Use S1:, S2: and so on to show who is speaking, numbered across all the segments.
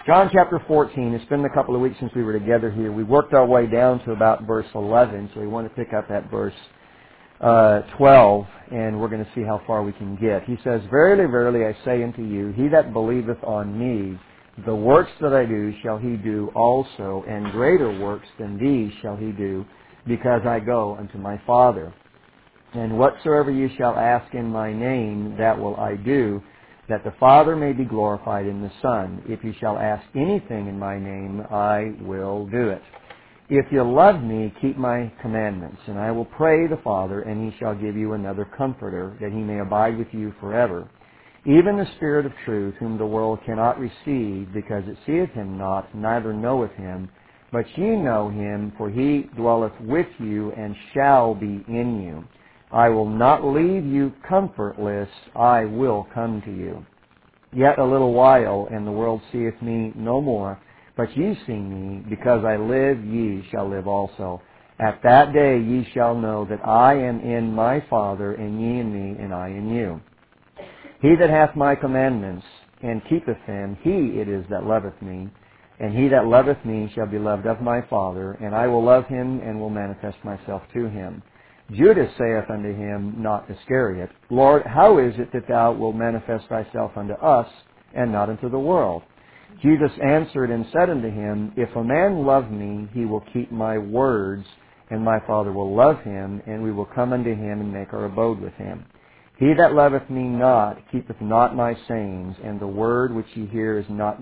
S1: John chapter 14. It's been a couple of weeks since we were together here. We worked our way down to about verse 11, so we want to pick up at verse 12, and we're going to see how far we can get. He says, Verily, verily, I say unto you, he that believeth on me, the works that I do shall he do also, and greater works than these shall he do, because I go unto my Father. And whatsoever you shall ask in my name, that will I do, that the Father may be glorified in the Son. If you shall ask anything in my name, I will do it. If you love me, keep my commandments, and I will pray the Father, and he shall give you another Comforter, that he may abide with you forever. Even the Spirit of truth, whom the world cannot receive, because it seeth him not, neither knoweth him. But ye know him, for he dwelleth with you, and shall be in you. I will not leave you comfortless, I will come to you. Yet a little while, and the world seeth me no more, but ye see me, because I live, ye shall live also. At that day ye shall know that I am in my Father, and ye in me, and I in you. He that hath my commandments, and keepeth them, he it is that loveth me. And he that loveth me shall be loved of my Father, and I will love him, and will manifest myself to him. Judas saith unto him, not Iscariot, Lord, how is it that thou wilt manifest thyself unto us, and not unto the world? Jesus answered and said unto him, If a man love me, he will keep my words, and my Father will love him, and we will come unto him and make our abode with him. He that loveth me not keepeth not my sayings, and the word which ye hear is not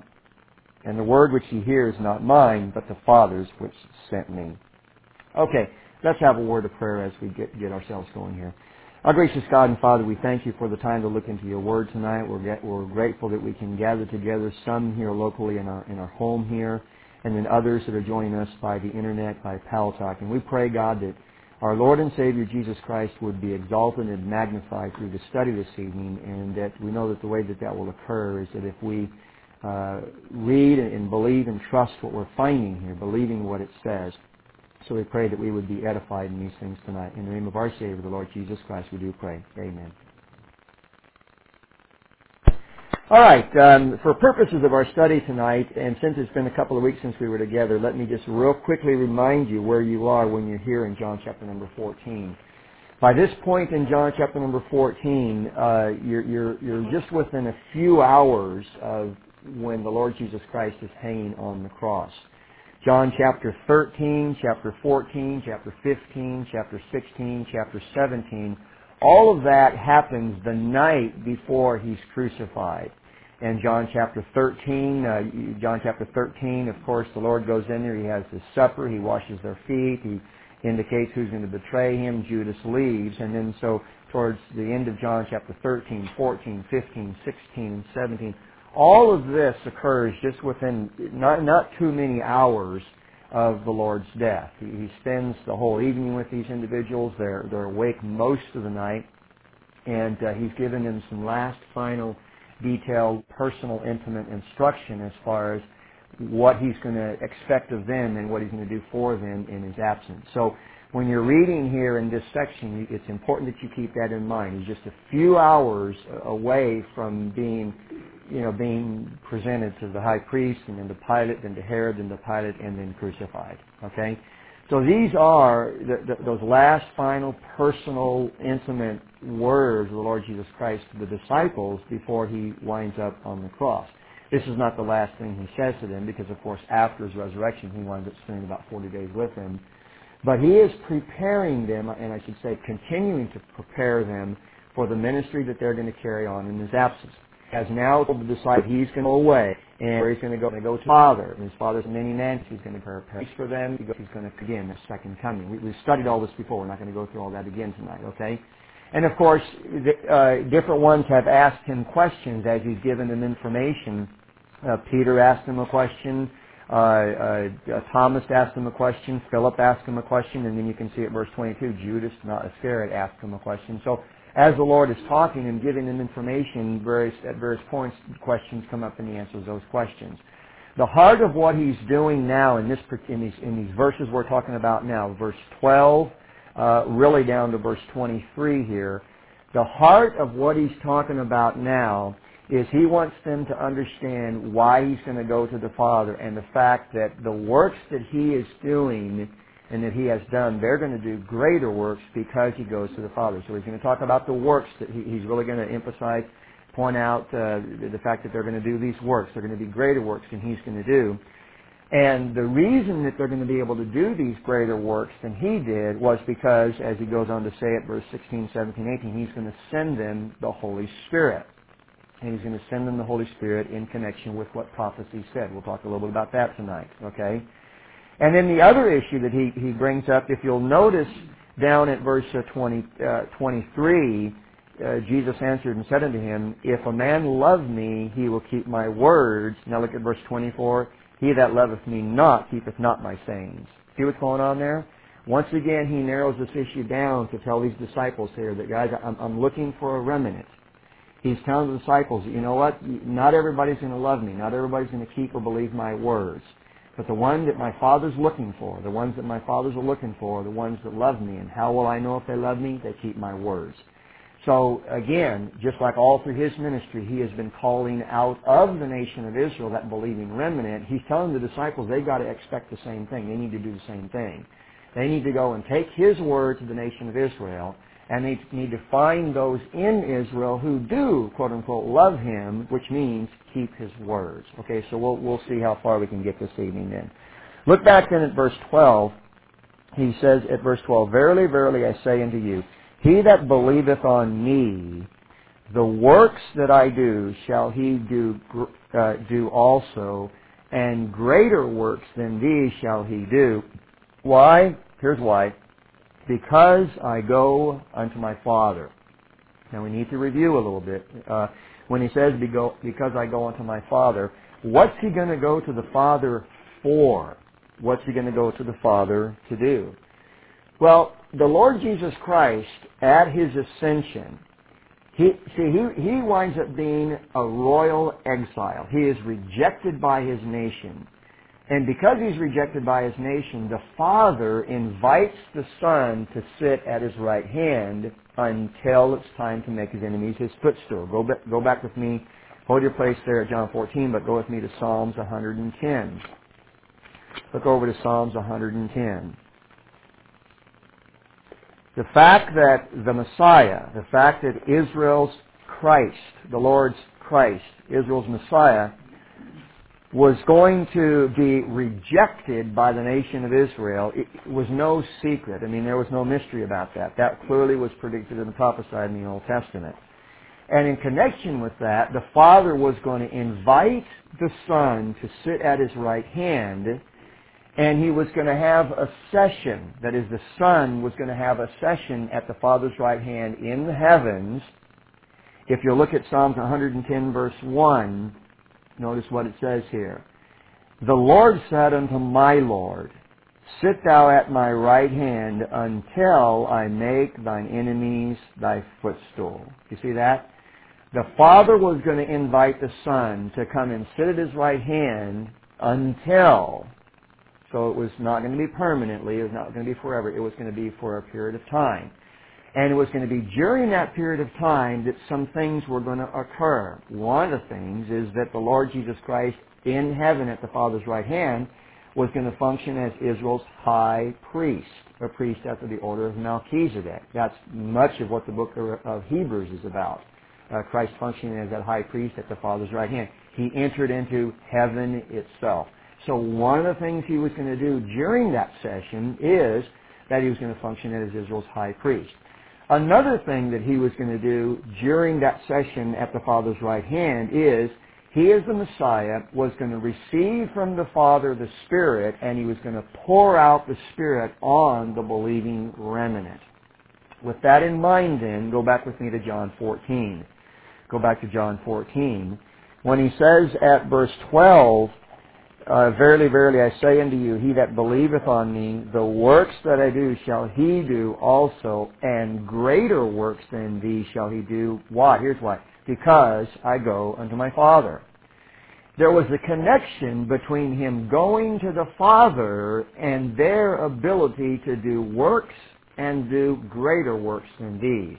S1: mine, but the Father's which sent me. Okay, let's have a word of prayer as we get ourselves going here. Our gracious God and Father, we thank you for the time to look into your word tonight. We're grateful that we can gather together, some here locally in our home here, and then others that are joining us by the internet, by Paltalk. And we pray, God, that our Lord and Savior Jesus Christ would be exalted and magnified through the study this evening, and that we know that the way that will occur is that if we read and believe and trust what we're finding here, believing what it says. So we pray that we would be edified in these things tonight. In the name of our Savior, the Lord Jesus Christ, we do pray. Amen. All right, for purposes of our study tonight, and since it's been a couple of weeks since we were together, let me just real quickly remind you where you are when you're here in John chapter number 14. By this point in John chapter number 14, you're just within a few hours of when the Lord Jesus Christ is hanging on the cross. John chapter 13, chapter 14, chapter 15, chapter 16, chapter 17, all of that happens the night before he's crucified. And John chapter 13, of course, the Lord goes in there, he has his supper, he washes their feet, he indicates who's going to betray him, Judas leaves, and then so towards the end of John chapter 13, 14, 15, 16, and 17, all of this occurs just within not too many hours of the Lord's death. He spends the whole evening with these individuals. They're awake most of the night, and he's given them some last, final, detailed, personal, intimate instruction as far as what he's going to expect of them and what he's going to do for them in his absence. So when you're reading here in this section, it's important that you keep that in mind. He's just a few hours away from being presented to the high priest, and then to Pilate, then to Herod, then to Pilate, and then crucified. Okay? So these are those last, final, personal, intimate words of the Lord Jesus Christ to the disciples before he winds up on the cross. This is not the last thing he says to them, because, of course, after his resurrection, he winds up spending about 40 days with them. But he is preparing them, and I should say continuing to prepare them for the ministry that they're going to carry on in his absence. Has now told the disciples he's going to go away, and where he's going to go to Father. And his Father's many mansions. He's going to prepare for them. He's going to begin the second coming. We've studied all this before. We're not going to go through all that again tonight, okay? And of course, different ones have asked him questions as he's given them information. Peter asked him a question. Thomas asked him a question. Philip asked him a question. And then you can see at verse 22, Judas, not Iscariot, asked him a question. So as the Lord is talking and giving them information, at various points, questions come up and he answers those questions. The heart of what he's doing now in these verses we're talking about now, verse 12, really down to verse 23 here, the heart of what he's talking about now is He wants them to understand why He's going to go to the Father, and the fact that the works that He is doing and that He has done, they're going to do greater works because He goes to the Father. So He's going to talk about the works that He's really going to emphasize, point out the fact that they're going to do these works. They're going to be greater works than He's going to do. And the reason that they're going to be able to do these greater works than He did was because, as He goes on to say at verse 16, 17, 18, He's going to send them the Holy Spirit. And He's going to send them the Holy Spirit in connection with what prophecy said. We'll talk a little bit about that tonight, okay? And then the other issue that he brings up, if you'll notice down at verse 23, Jesus answered and said unto him, If a man love me, he will keep my words. Now look at verse 24. He that loveth me not keepeth not my sayings. See what's going on there? Once again, he narrows this issue down to tell these disciples here that, guys, I'm looking for a remnant. He's telling the disciples, you know what? Not everybody's going to love me. Not everybody's going to keep or believe my words. But the one that my Father's looking for, the ones that my Fathers are looking for, are the ones that love me. And how will I know if they love me? They keep my words. So, again, just like all through His ministry, He has been calling out of the nation of Israel, that believing remnant. He's telling the disciples they've got to expect the same thing. They need to do the same thing. They need to go and take His word to the nation of Israel, and they need to find those in Israel who do, quote unquote, love Him, which means keep His words. Okay, so we'll see how far we can get this evening then. Look back then at verse 12. He says at verse 12, Verily, verily, I say unto you, he that believeth on me, the works that I do shall he do also, and greater works than these shall he do. Why? Here's why. Because I go unto my Father. Now we need to review a little bit. When he says, because I go unto my Father, what's he going to go to the Father for? What's he going to go to the Father to do? Well, the Lord Jesus Christ, at His ascension, he winds up being a royal exile. He is rejected by His nation. And because He's rejected by His nation, the Father invites the Son to sit at His right hand until it's time to make His enemies His footstool. Go back with me. Hold your place there at John 14, but go with me to Psalms 110. Look over to Psalms 110. The fact that the Messiah, the fact that Israel's Christ, the Lord's Christ, Israel's Messiah, was going to be rejected by the nation of Israel, it was no secret. I mean, there was no mystery about that. That clearly was predicted and prophesied in the Old Testament. And in connection with that, the Father was going to invite the Son to sit at His right hand, and He was going to have a session. That is, the Son was going to have a session at the Father's right hand in the heavens. If you look at Psalms 110, verse 1, notice what it says here. The Lord said unto my Lord, Sit thou at my right hand until I make thine enemies thy footstool. You see that? The Father was going to invite the Son to come and sit at His right hand until. So it was not going to be permanently, it was not going to be forever, it was going to be for a period of time. And it was going to be during that period of time that some things were going to occur. One of the things is that the Lord Jesus Christ in heaven at the Father's right hand was going to function as Israel's high priest, a priest after the order of Melchizedek. That's much of what the book of Hebrews is about. Christ functioning as that high priest at the Father's right hand. He entered into heaven itself. So one of the things He was going to do during that session is that He was going to function as Israel's high priest. Another thing that He was going to do during that session at the Father's right hand is He, as the Messiah, was going to receive from the Father the Spirit, and He was going to pour out the Spirit on the believing remnant. With that in mind, then, go back with me to John 14. Go back to John 14. When He says at verse 12, Verily, verily, I say unto you, he that believeth on me, the works that I do shall he do also, and greater works than these shall he do. Why? Here's why. Because I go unto my Father. There was a connection between Him going to the Father and their ability to do works and do greater works than these.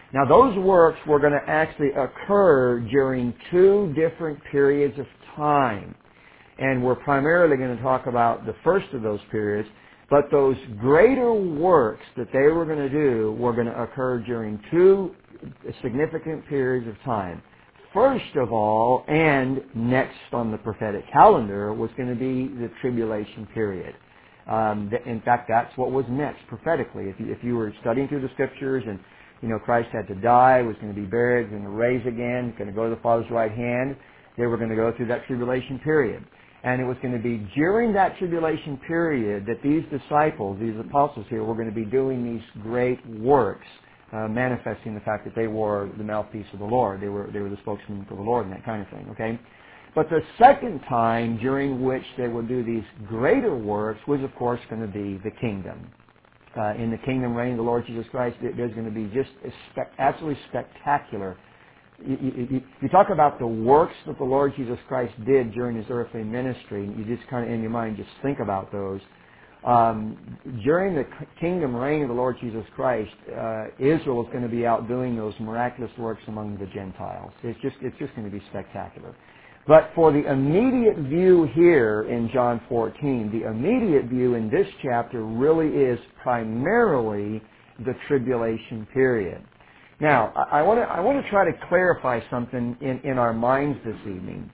S1: Now those works were going to actually occur during two different periods of time. And we're primarily going to talk about the first of those periods, but those greater works that they were going to do were going to occur during two significant periods of time. First of all, and next on the prophetic calendar, was going to be the tribulation period. In fact, that's what was next prophetically. If you were studying through the Scriptures and Christ had to die, was going to be buried, was going to raise again, going to go to the Father's right hand, they were going to go through that tribulation period. And it was going to be during that tribulation period that these disciples, these apostles here, were going to be doing these great works, manifesting the fact that they were the mouthpiece of the Lord. They were the spokesman for the Lord and that kind of thing, okay? But the second time during which they would do these greater works was, of course, going to be the kingdom. In the kingdom reign of the Lord Jesus Christ, there's going to be just absolutely spectacular. You talk about the works that the Lord Jesus Christ did during His earthly ministry, and you just kind of in your mind just think about those. During the kingdom reign of the Lord Jesus Christ, Israel is going to be out doing those miraculous works among the Gentiles. It's just going to be spectacular. But for the immediate view here in John 14, the immediate view in this chapter really is primarily the tribulation period. Now, I want to try to clarify something in our minds this evening.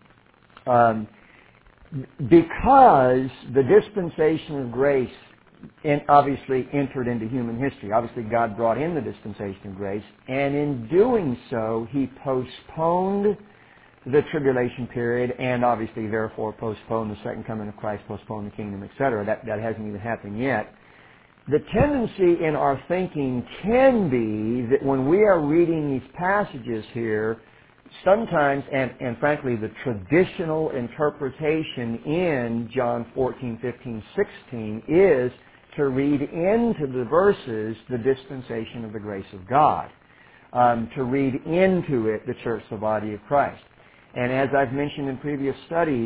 S1: Because the dispensation of grace obviously entered into human history. Obviously, God brought in the dispensation of grace, and in doing so, He postponed the tribulation period, and obviously, therefore, postponed the second coming of Christ, postponed the kingdom, etc. That hasn't even happened yet. The tendency in our thinking can be that when we are reading these passages here, sometimes, and frankly, the traditional interpretation in John 14, 15, 16 is to read into the verses the dispensation of the grace of God, to read into it the church, the body of Christ. And as I've mentioned in previous studies,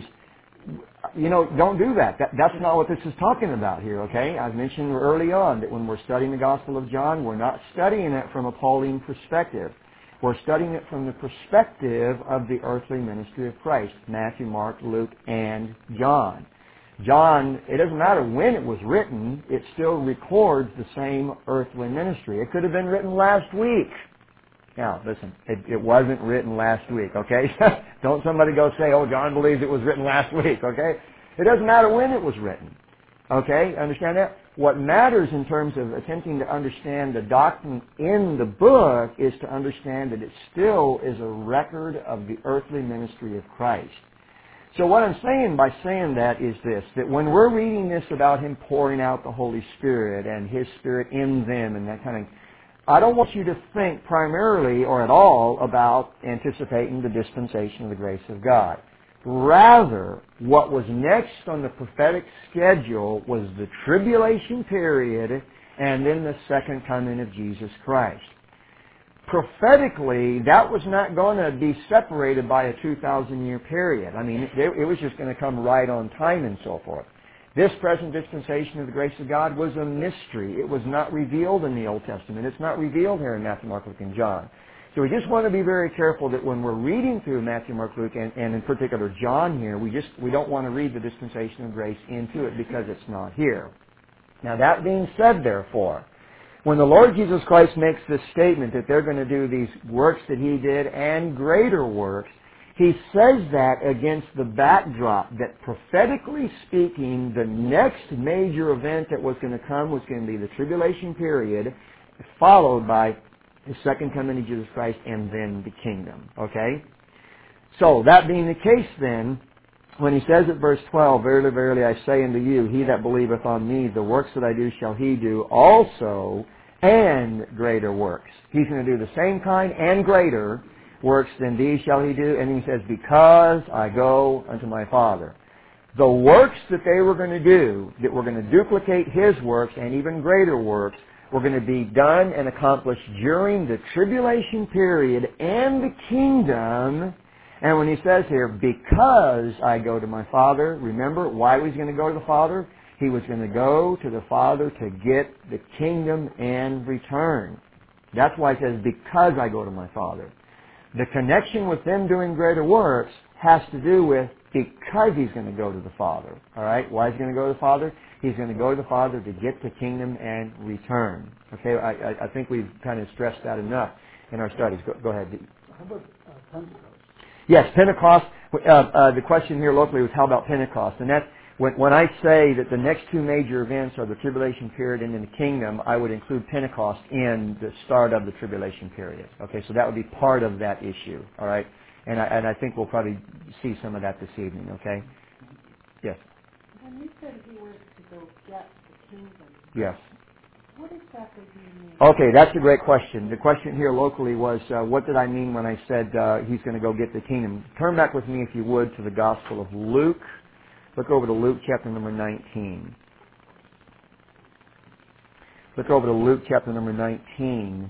S1: don't do that. That's not what this is talking about here, okay? I've mentioned early on that when we're studying the Gospel of John, we're not studying it from a Pauline perspective. We're studying it from the perspective of the earthly ministry of Christ, Matthew, Mark, Luke, and John. John, it doesn't matter when it was written, it still records the same earthly ministry. It could have been written last week. Now, listen, it wasn't written last week, okay? Don't somebody go say, oh, John believes it was written last week, okay? It doesn't matter when it was written, okay? Understand that? What matters in terms of attempting to understand the doctrine in the book is to understand that it still is a record of the earthly ministry of Christ. So what I'm saying by saying that is this, that when we're reading this about Him pouring out the Holy Spirit and His Spirit in them and that kind of, I don't want you to think primarily or at all about anticipating the dispensation of the grace of God. Rather, what was next on the prophetic schedule was the tribulation period and then the second coming of Jesus Christ. Prophetically, that was not going to be separated by a 2,000-year period. I mean, it was just going to come right on time and so forth. This present dispensation of the grace of God was a mystery. It was not revealed in the Old Testament. It's not revealed here in Matthew, Mark, Luke, and John. So we just want to be very careful that when we're reading through Matthew, Mark, Luke, and in particular John here, we don't want to read the dispensation of grace into it because it's not here. Now that being said, therefore, when the Lord Jesus Christ makes this statement that they're going to do these works that He did and greater works, He says that against the backdrop that prophetically speaking, the next major event that was going to come was going to be the tribulation period, followed by the second coming of Jesus Christ and then the kingdom. Okay? So, that being the case then, when He says at verse 12, Verily, verily, I say unto you, he that believeth on me, the works that I do shall he do also, and greater works. He's going to do the same kind and greater works than these shall He do. And He says, because I go unto my Father. The works that they were going to do, that were going to duplicate His works and even greater works, were going to be done and accomplished during the tribulation period and the kingdom. And when He says here, because I go to my Father, remember why was He going to go to the Father? He was going to go to the Father to get the kingdom and return. That's why it says, because I go to my Father. The connection with them doing greater works has to do with because he's going to go to the Father. All right? Why is he going to go to the Father? He's going to go to the Father to get the kingdom and return. Okay? I think we've kind of stressed that enough in our studies. Go ahead.
S2: How about Pentecost?
S1: Yes, Pentecost. The question here locally was, how about Pentecost? And that, when I say that the next two major events are the tribulation period and then the kingdom, I would include Pentecost in the start of the tribulation period. Okay, so that would be part of that issue. All right, and I think we'll probably see some of that this evening. Okay. Yes.
S3: When you said he went to go get the kingdom,
S1: Yes.
S3: what exactly do you mean?
S1: Okay, that's a great question. The question here locally was, what did I mean when I said he's going to go get the kingdom? Turn back with me, if you would, to the Gospel of Luke. Look over to Luke chapter number 19. Look over to Luke chapter number 19.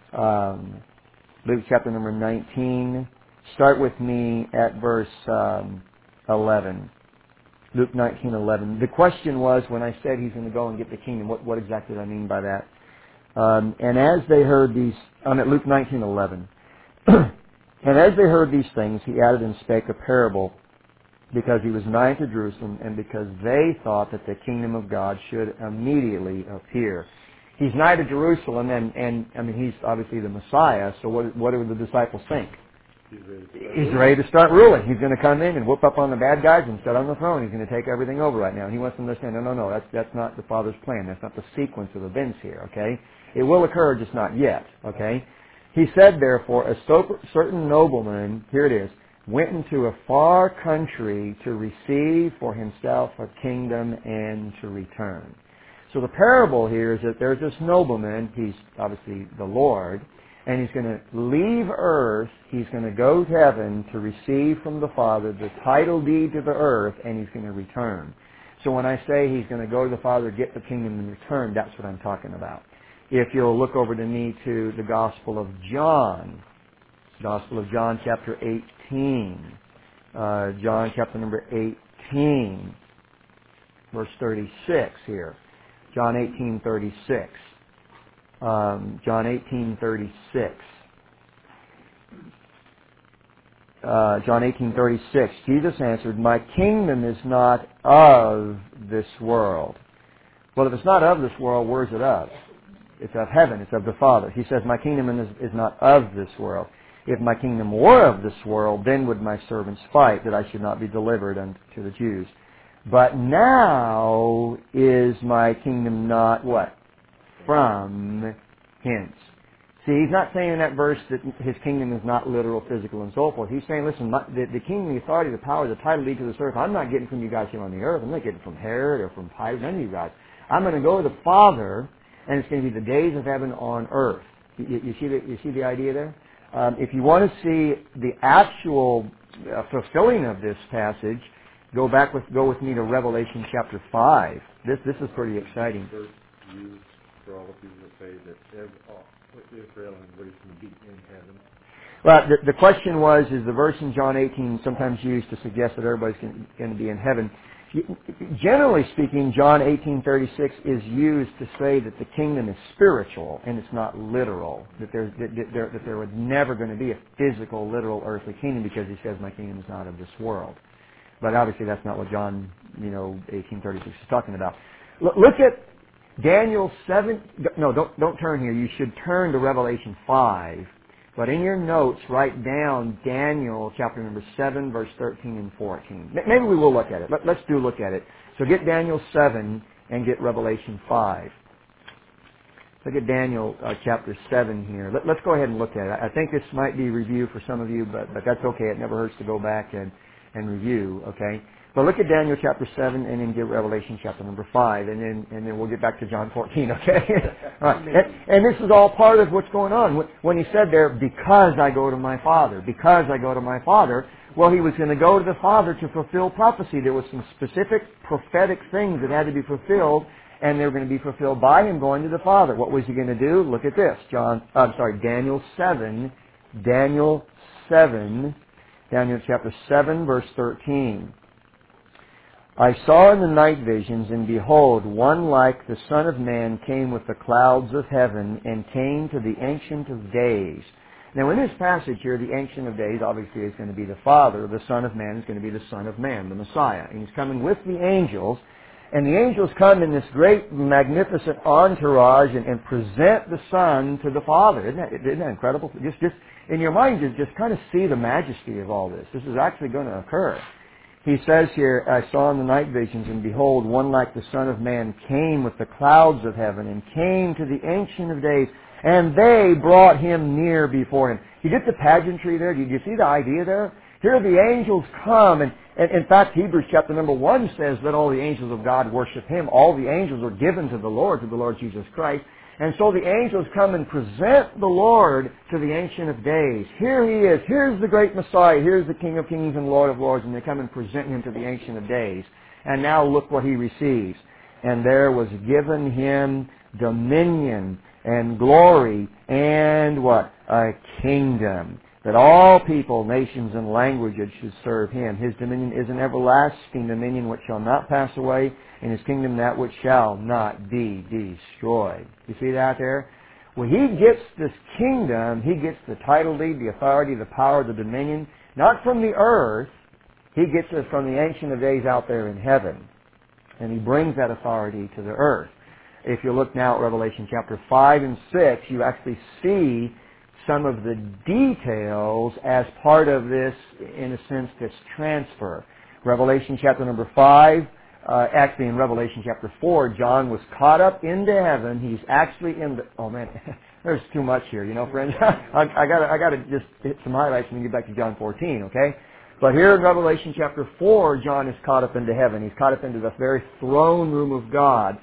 S1: Luke chapter number 19. Start with me at verse 11. Luke 19:11. The question was, when I said he's going to go and get the kingdom, what exactly did I mean by that? And as they heard these, I'm at Luke 19:11. And as they heard these things, he added and spake a parable, because he was nigh to Jerusalem, and because they thought that the kingdom of God should immediately appear. He's nigh to Jerusalem, and I mean, he's obviously the Messiah, so what do the disciples think? He's ready to start ruling. He's going to come in and whoop up on the bad guys and sit on the throne. He's going to take everything over right now. He wants them to say, no, that's not the Father's plan. That's not the sequence of events here, okay? It will occur, just not yet, okay? He said, therefore, a certain nobleman, here it is, went into a far country to receive for himself a kingdom and to return. So the parable here is that there's this nobleman, he's obviously the Lord, and he's going to leave earth, he's going to go to heaven to receive from the Father the title deed to the earth, and he's going to return. So when I say he's going to go to the Father, get the kingdom, and return, that's what I'm talking about. If you'll look over to me to the Gospel of John, Gospel of John chapter 18, John chapter number 18, verse 36 here. John 18:36. John 18:36. John 18:36. Jesus answered, "My kingdom is not of this world." Well, if it's not of this world, where's it of? It's of heaven. It's of the Father. He says, "My kingdom is not of this world. If my kingdom were of this world, then would my servants fight, that I should not be delivered unto the Jews. But now is my kingdom not" what? "From hence." See, he's not saying in that verse that his kingdom is not literal, physical, and so forth. He's saying, listen, the kingdom, the authority, the power, the title deed to this earth, I'm not getting from you guys here on the earth. I'm not getting from Herod or from Pilate, none of you guys. I'm going to go to the Father, and it's going to be the days of heaven on earth. You see the idea there? If you want to see the actual fulfilling of this passage, go with me to Revelation chapter 5. This is pretty exciting.
S2: Used for all the people that say that Israel and everybody's going to be in heaven.
S1: Well, the question was, is the verse in John 18 sometimes used to suggest that everybody's going to be in heaven? Generally speaking, John 18:36 is used to say that the kingdom is spiritual and it's not literal. That there was never going to be a physical, literal, earthly kingdom, because he says, "My kingdom is not of this world." But obviously, that's not what John 18:36 is talking about. Look at Daniel 7. No, don't turn here. You should turn to Revelation 5. But in your notes, write down Daniel chapter number 7, verse 13 and 14. Maybe we will look at it. Let's look at it. So get Daniel 7 and get Revelation 5. Look at Daniel chapter 7 here. Let's go ahead and look at it. I think this might be review for some of you, but that's okay. It never hurts to go back and review, okay? But look at Daniel chapter 7 and then get Revelation chapter number 5, and then we'll get back to John 14, okay? All right. And this is all part of what's going on. When he said there, "Because I go to my Father," because I go to my Father, well, he was going to go to the Father to fulfill prophecy. There was some specific prophetic things that had to be fulfilled, and they were going to be fulfilled by him going to the Father. What was he going to do? Look at this. Daniel 7. Daniel chapter 7, verse 13. I saw in the night visions, and behold, one like the Son of Man came with the clouds of heaven and came to the Ancient of Days. Now in this passage here, the Ancient of Days obviously is going to be the Father. The Son of Man is going to be the Son of Man, the Messiah. And He's coming with the angels. And the angels come in this great, magnificent entourage and present the Son to the Father. Isn't that incredible? Just in your mind, just kind of see the majesty of all this. This is actually going to occur. He says here, I saw in the night visions, and behold, one like the Son of Man came with the clouds of heaven and came to the Ancient of Days, and they brought Him near before Him. You get the pageantry there? Do you see the idea there? Here the angels come, and in fact, Hebrews chapter number 1 says that all the angels of God worship Him. All the angels are given to the Lord Jesus Christ. And so the angels come and present the Lord to the Ancient of Days. Here He is. Here's the great Messiah. Here's the King of Kings and Lord of Lords. And they come and present Him to the Ancient of Days. And now look what He receives. And there was given Him dominion and glory and what? A kingdom, that all people, nations, and languages should serve Him. His dominion is an everlasting dominion which shall not pass away, and His kingdom that which shall not be destroyed. You see that there? When He gets this kingdom, He gets the title deed, the authority, the power, the dominion, not from the earth. He gets it from the Ancient of Days out there in heaven. And He brings that authority to the earth. If you look now at Revelation chapter 5 and 6, you actually see some of the details as part of this, in a sense, this transfer. Revelation chapter number 5, actually in Revelation chapter 4, John was caught up into heaven. He's actually in the, oh man, there's too much here, you know, friends. I gotta just hit some highlights and then get back to John 14, okay? But here in Revelation chapter 4, John is caught up into heaven. He's caught up into the very throne room of God.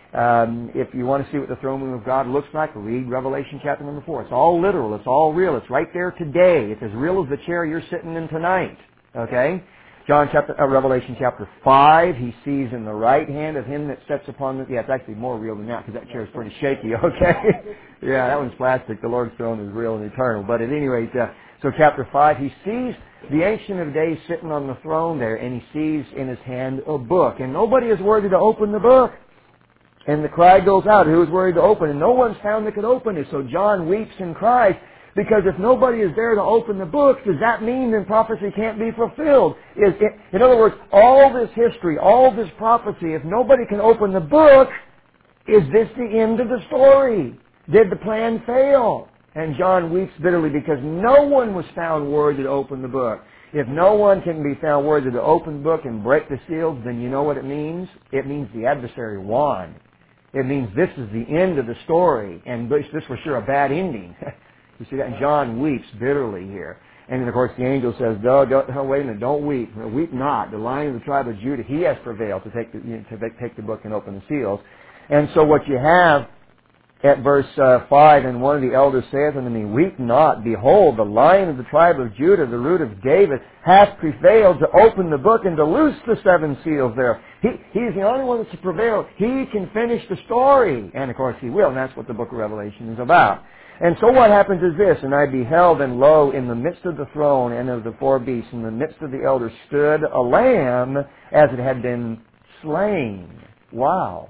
S1: If you want to see what the throne room of God looks like, read Revelation chapter number 4. It's all literal. It's all real. It's right there today. It's as real as the chair you're sitting in tonight. Okay? Revelation chapter 5, he sees in the right hand of Him that sits upon the... Yeah, it's actually more real than that because that chair is pretty shaky, okay? Yeah, that one's plastic. The Lord's throne is real and eternal. But at any rate, so chapter 5, he sees the Ancient of Days sitting on the throne there, and he sees in his hand a book. And nobody is worthy to open the book. And the cry goes out, who is worthy to open? And no one's found that could open it. So John weeps and cries, because if nobody is there to open the book, does that mean then prophecy can't be fulfilled? In other words, all this history, all this prophecy, if nobody can open the book, is this the end of the story? Did the plan fail? And John weeps bitterly because no one was found worthy to open the book. If no one can be found worthy to open the book and break the seals, then you know what it means? It means the adversary won. It means this is the end of the story, and this was sure a bad ending. You see that? And John weeps bitterly here. And then, of course, the angel says, no, wait a minute, don't weep. Weep not. The Lion of the tribe of Judah, He has prevailed to take the book and open the seals. And so what you have at verse 5, and one of the elders saith unto me, Weep not, behold, the Lion of the tribe of Judah, the root of David, hath prevailed to open the book and to loose the 7 seals thereof. He's the only one that's prevailed. He can finish the story. And of course He will, and that's what the book of Revelation is about. And so what happens is this, and I beheld, and lo, in the midst of the throne and of the 4 beasts, in the midst of the elders, stood a lamb as it had been slain. Wow.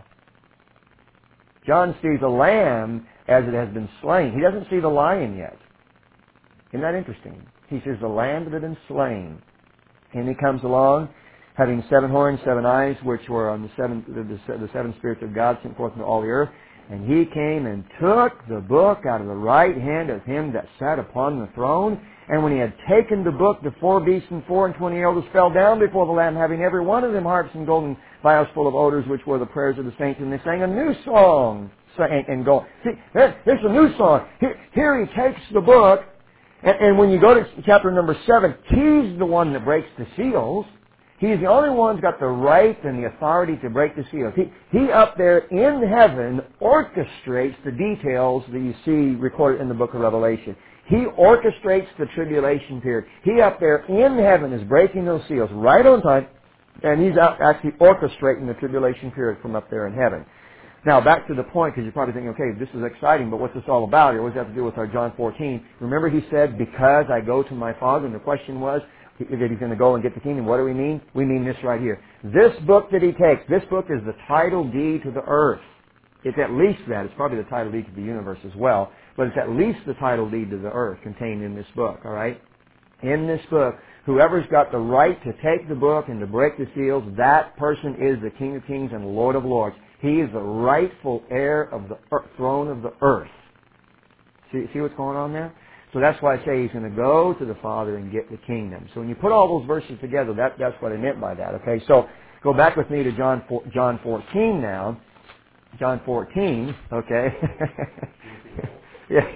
S1: John sees a lamb as it has been slain. He doesn't see the lion yet. Isn't that interesting? He sees the lamb that had been slain. And He comes along, having 7 horns, 7 eyes, which were on the 7 spirits of God sent forth into all the earth. And He came and took the book out of the right hand of Him that sat upon the throne. And when He had taken the book, the 4 beasts and 24 elders fell down before the Lamb, having every one of them harps and golden vials full of odors, which were the prayers of the saints. And they sang a new song. And go. See, there's a new song. Here He takes the book, and when you go to chapter number 7, He's the one that breaks the seals. He's the only one who's got the right and the authority to break the seals. He up there in heaven orchestrates the details that you see recorded in the book of Revelation. He orchestrates the tribulation period. He up there in heaven is breaking those seals right on time, and He's actually orchestrating the tribulation period from up there in heaven. Now, back to the point, because you're probably thinking, okay, this is exciting, but what's this all about? It always has to do with our John 14. Remember He said, because I go to my Father, and the question was, that he's going to go and get the kingdom. What do we mean? We mean this right here. This book that he takes, this book is the title deed to the earth. It's at least that. It's probably the title deed to the universe as well, but it's at least the title deed to the earth contained in this book, all right? In this book, whoever's got the right to take the book and to break the seals, that person is the King of Kings and Lord of Lords. He is the rightful heir of the throne of the earth. See what's going on there? So that's why I say he's going to go to the Father and get the kingdom. So when you put all those verses together, that's what I meant by that. Okay, so go back with me to John 14 now. John 14, okay. Yeah.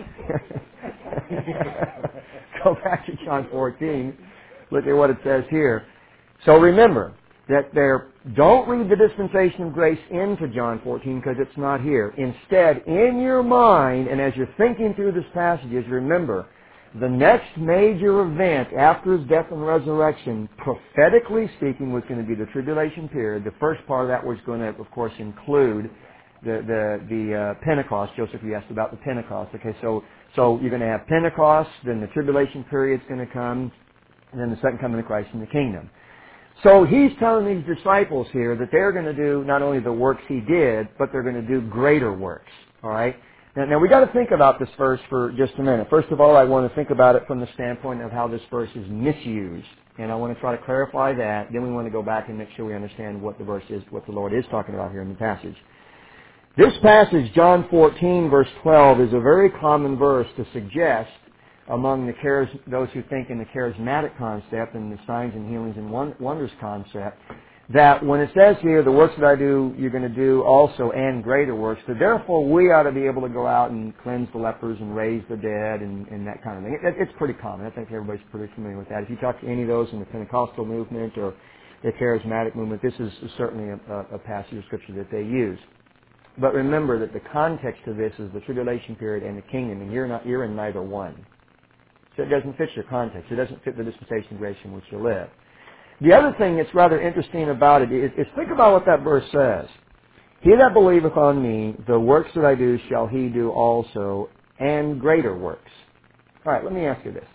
S1: Go back to John 14. Look at what it says here. So remember that don't read the dispensation of grace into John 14 because it's not here. Instead, in your mind, and as you're thinking through this passages, remember, the next major event after His death and resurrection, prophetically speaking, was going to be the tribulation period. The first part of that was going to, of course, include the Pentecost. Joseph, you asked about the Pentecost. Okay, so you're going to have Pentecost, then the tribulation period's going to come, and then the second coming of Christ in the kingdom. So he's telling these disciples here that they're going to do not only the works he did, but they're going to do greater works. All right? Now we got to think about this verse for just a minute. First of all, I want to think about it from the standpoint of how this verse is misused. And I want to try to clarify that. Then we want to go back and make sure we understand what the verse is, what the Lord is talking about here in the passage. This passage, John 14, verse 12, is a very common verse to suggest among those who think in the charismatic concept and the signs and healings and wonders concept, that when it says here, the works that I do, you're going to do also and greater works, that therefore we ought to be able to go out and cleanse the lepers and raise the dead and that kind of thing. It's pretty common. I think everybody's pretty familiar with that. If you talk to any of those in the Pentecostal movement or the charismatic movement, this is certainly a passage of Scripture that they use. But remember that the context of this is the tribulation period and the kingdom, and you're in neither one. So it doesn't fit your context. It doesn't fit the dispensation of grace in which you live. The other thing that's rather interesting about it is think about what that verse says. He that believeth on me, the works that I do shall he do also, and greater works. All right, let me ask you this.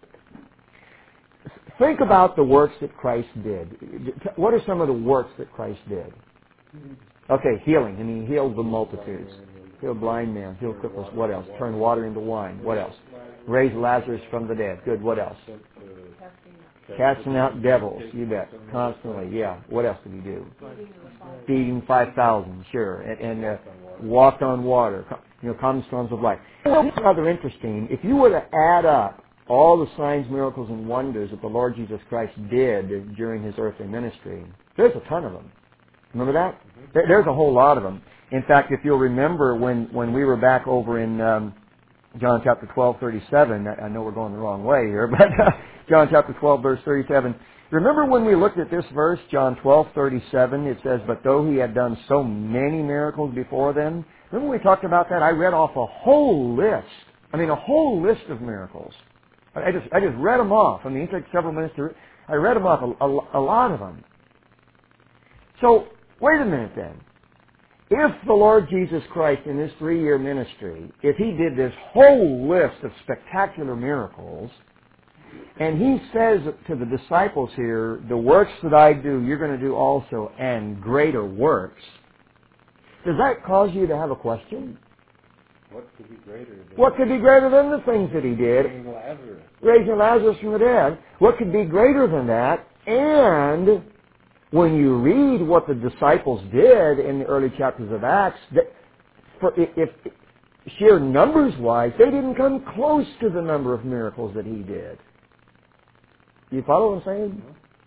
S1: Think about the works that Christ did. What are some of the works that Christ did? Okay, healing. I mean, he healed the multitudes. Healed blind men, healed cripples. What else? Turned water into wine. What else? Raised Lazarus from the dead. Good. What else? Casting out devils. You bet. Constantly. Yeah. What else did he do? Feeding 5,000. Sure. And walked on water. Common storms of life. It's rather interesting. If you were to add up all the signs, miracles, and wonders that the Lord Jesus Christ did during His earthly ministry, there's a ton of them. Remember that? There's a whole lot of them. In fact, if you'll remember when we were back over in John chapter 12, 37, I know we're going the wrong way here, but John chapter 12, verse 37. Remember when we looked at this verse, John 12, 37, it says, but though he had done so many miracles before them, remember when we talked about that? I read off a whole list. A whole list of miracles. I just read them off. It took several minutes to read. I read them off, a lot of them. So, wait a minute then. If the Lord Jesus Christ in His 3-year ministry, if He did this whole list of spectacular miracles, and He says to the disciples here, the works that I do, you're going to do also, and greater works, does that cause you to have a question?
S2: What could be greater than
S1: What could be greater than the things that He did? Raising Lazarus from the dead. What could be greater than that? And when you read what the disciples did in the early chapters of Acts, if sheer numbers-wise, they didn't come close to the number of miracles that he did. Do you follow what I'm saying?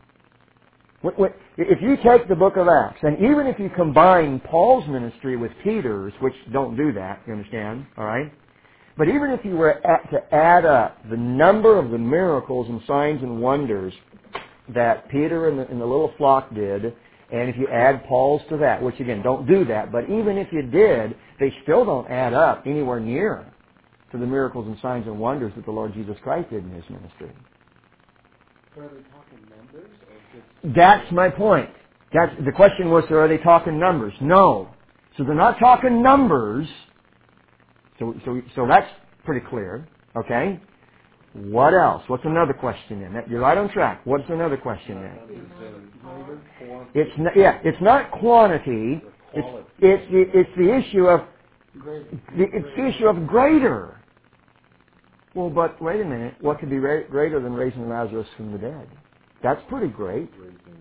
S1: If you take the book of Acts, and even if you combine Paul's ministry with Peter's, which don't do that, you understand, all right? But even if you were to add up the number of the miracles and signs and wonders that Peter and the little flock did, and if you add Paul's to that, which again, don't do that, but even if you did, they still don't add up anywhere near to the miracles and signs and wonders that the Lord Jesus Christ did in His ministry.
S2: So are they talking numbers or just...
S1: That's my point. The question was, are they talking numbers? No. So they're not talking numbers. So that's pretty clear, okay? What else? What's another question then? You're right on track. What's another question then? It's not quantity. It's the issue of greater. Well, but wait a minute. What could be greater than raising Lazarus from the dead? That's pretty great.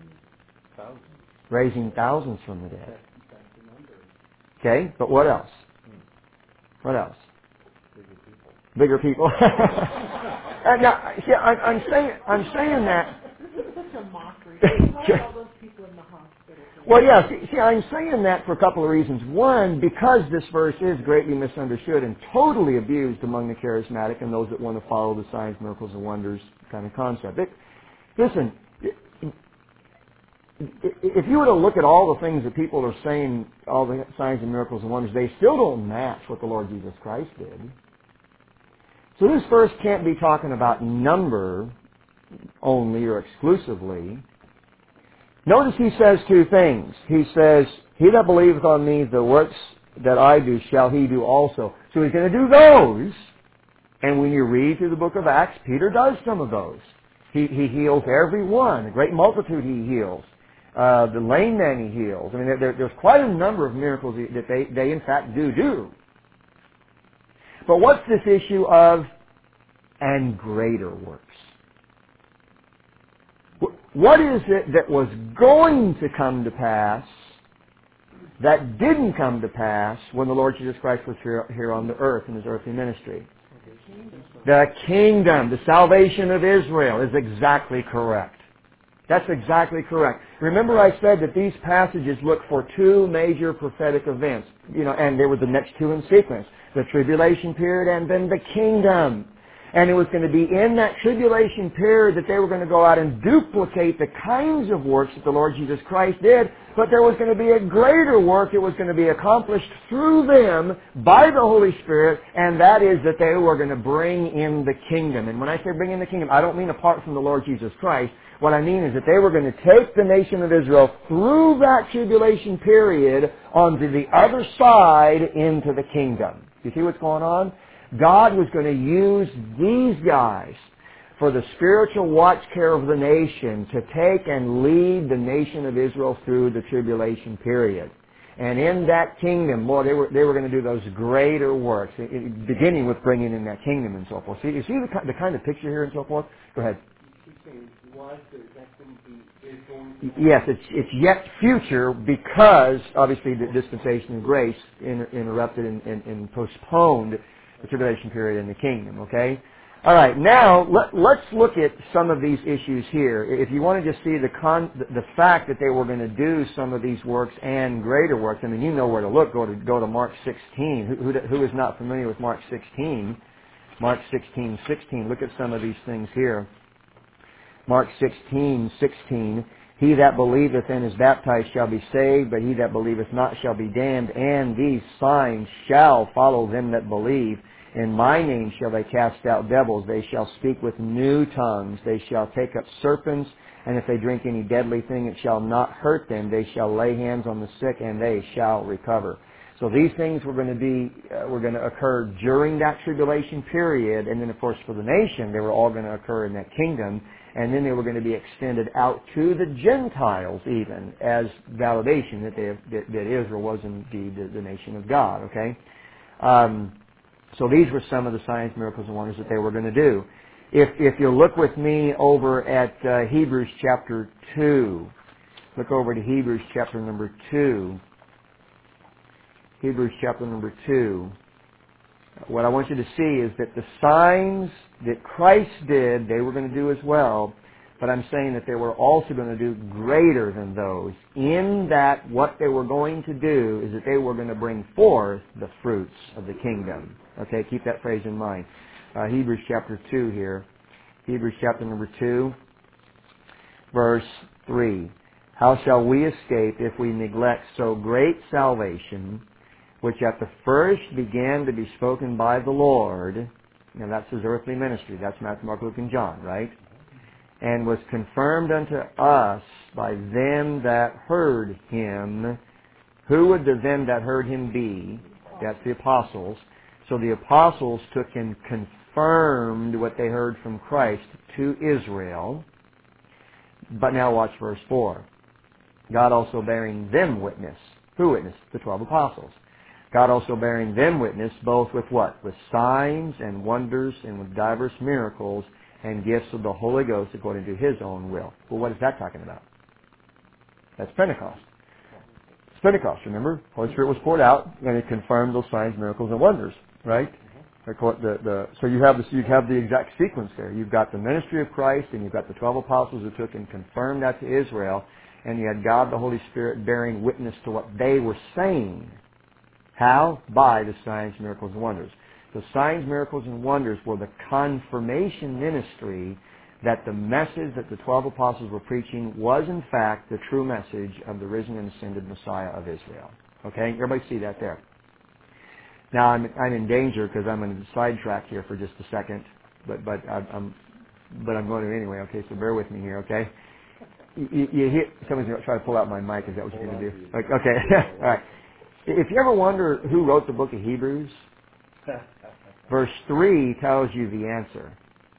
S1: Raising thousands from the dead. Okay, but what else? What else? Bigger people. Now, see, I'm saying that.
S3: It's such a mockery. Why all those people in the hospital?
S1: Well, yeah. See, I'm saying that for a couple of reasons. One, because this verse is greatly misunderstood and totally abused among the charismatic and those that want to follow the signs, miracles, and wonders kind of concept. Listen, if you were to look at all the things that people are saying, all the signs and miracles and wonders, they still don't match what the Lord Jesus Christ did. So this verse can't be talking about number only or exclusively. Notice he says two things. He says, he that believeth on me, the works that I do shall he do also. So he's going to do those. And when you read through the book of Acts, Peter does some of those. He heals every one. A great multitude he heals. The lame man he heals. I mean, there's quite a number of miracles that they in fact do. But what's this issue of and greater works? What is it that was going to come to pass that didn't come to pass when the Lord Jesus Christ was here on the earth in His earthly ministry? The kingdom, the salvation of Israel is exactly correct. That's exactly correct. Remember I said that these passages look for two major prophetic events, and they were the next two in sequence. The tribulation period and then the kingdom. And it was going to be in that tribulation period that they were going to go out and duplicate the kinds of works that the Lord Jesus Christ did, but there was going to be a greater work that was going to be accomplished through them by the Holy Spirit, and that is that they were going to bring in the kingdom. And when I say bring in the kingdom, I don't mean apart from the Lord Jesus Christ. What I mean is that they were going to take the nation of Israel through that tribulation period onto the other side into the kingdom. You see what's going on? God was going to use these guys for the spiritual watch care of the nation to take and lead the nation of Israel through the tribulation period. And in that kingdom, boy, they were going to do those greater works, beginning with bringing in that kingdom and so forth. See, you see the kind of picture here and so forth? Go ahead. Yes, it's yet future because, obviously, the dispensation of grace interrupted and postponed the tribulation period in the kingdom, okay? All right, now let's look at some of these issues here. If you want to just see the fact that they were going to do some of these works and greater works, I mean, you know where to look. Go to Mark 16. Who is not familiar with Mark 16? Mark 16:16. Look at some of these things here. Mark 16:16. He that believeth and is baptized shall be saved, but he that believeth not shall be damned. And these signs shall follow them that believe. In my name shall they cast out devils. They shall speak with new tongues. They shall take up serpents. And if they drink any deadly thing, it shall not hurt them. They shall lay hands on the sick, and they shall recover. So these things were going to occur during that tribulation period. And then, of course, for the nation, they were all going to occur in that kingdom. And then they were going to be extended out to the Gentiles even as validation that Israel was indeed the nation of God, okay? So these were some of the signs, miracles, and wonders that they were going to do. If you look with me over at Hebrews chapter 2, look over to Hebrews chapter number 2. Hebrews chapter number 2. What I want you to see is that the signs that Christ did, they were going to do as well, but I'm saying that they were also going to do greater than those, in that what they were going to do is that they were going to bring forth the fruits of the kingdom. Okay, keep that phrase in mind. Hebrews chapter 2 here. Hebrews chapter number 2, verse 3. How shall we escape if we neglect so great salvation, which at the first began to be spoken by the Lord? Now that's His earthly ministry. That's Matthew, Mark, Luke, and John, right? And was confirmed unto us by them that heard Him. Who would the them that heard Him be? That's the apostles. So the apostles took and confirmed confirmed what they heard from Christ to Israel. But now watch verse 4. God also bearing them witness. Who witness? The 12 apostles. God also bearing them witness, both with what? With signs and wonders and with diverse miracles and gifts of the Holy Ghost according to His own will. Well, what is that talking about? That's Pentecost. It's Pentecost, remember? Holy Spirit was poured out and it confirmed those signs, miracles, and wonders, right? So you have the exact sequence there. You've got the ministry of Christ, and you've got the 12 apostles who took and confirmed that to Israel, and you had God the Holy Spirit bearing witness to what they were saying. How? By the signs, miracles, and wonders. The signs, miracles, and wonders were the confirmation ministry that the message that the 12 apostles were preaching was in fact the true message of the risen and ascended Messiah of Israel. Okay? Everybody see that there? Now I'm in danger because I'm going to sidetrack here for just a second, but I'm going to anyway. Okay, so bear with me here. Okay, you hear somebody's going to try to pull out my mic. Is that what you're going to do? Okay, all right. If you ever wonder who wrote the book of Hebrews, verse 3 tells you the answer.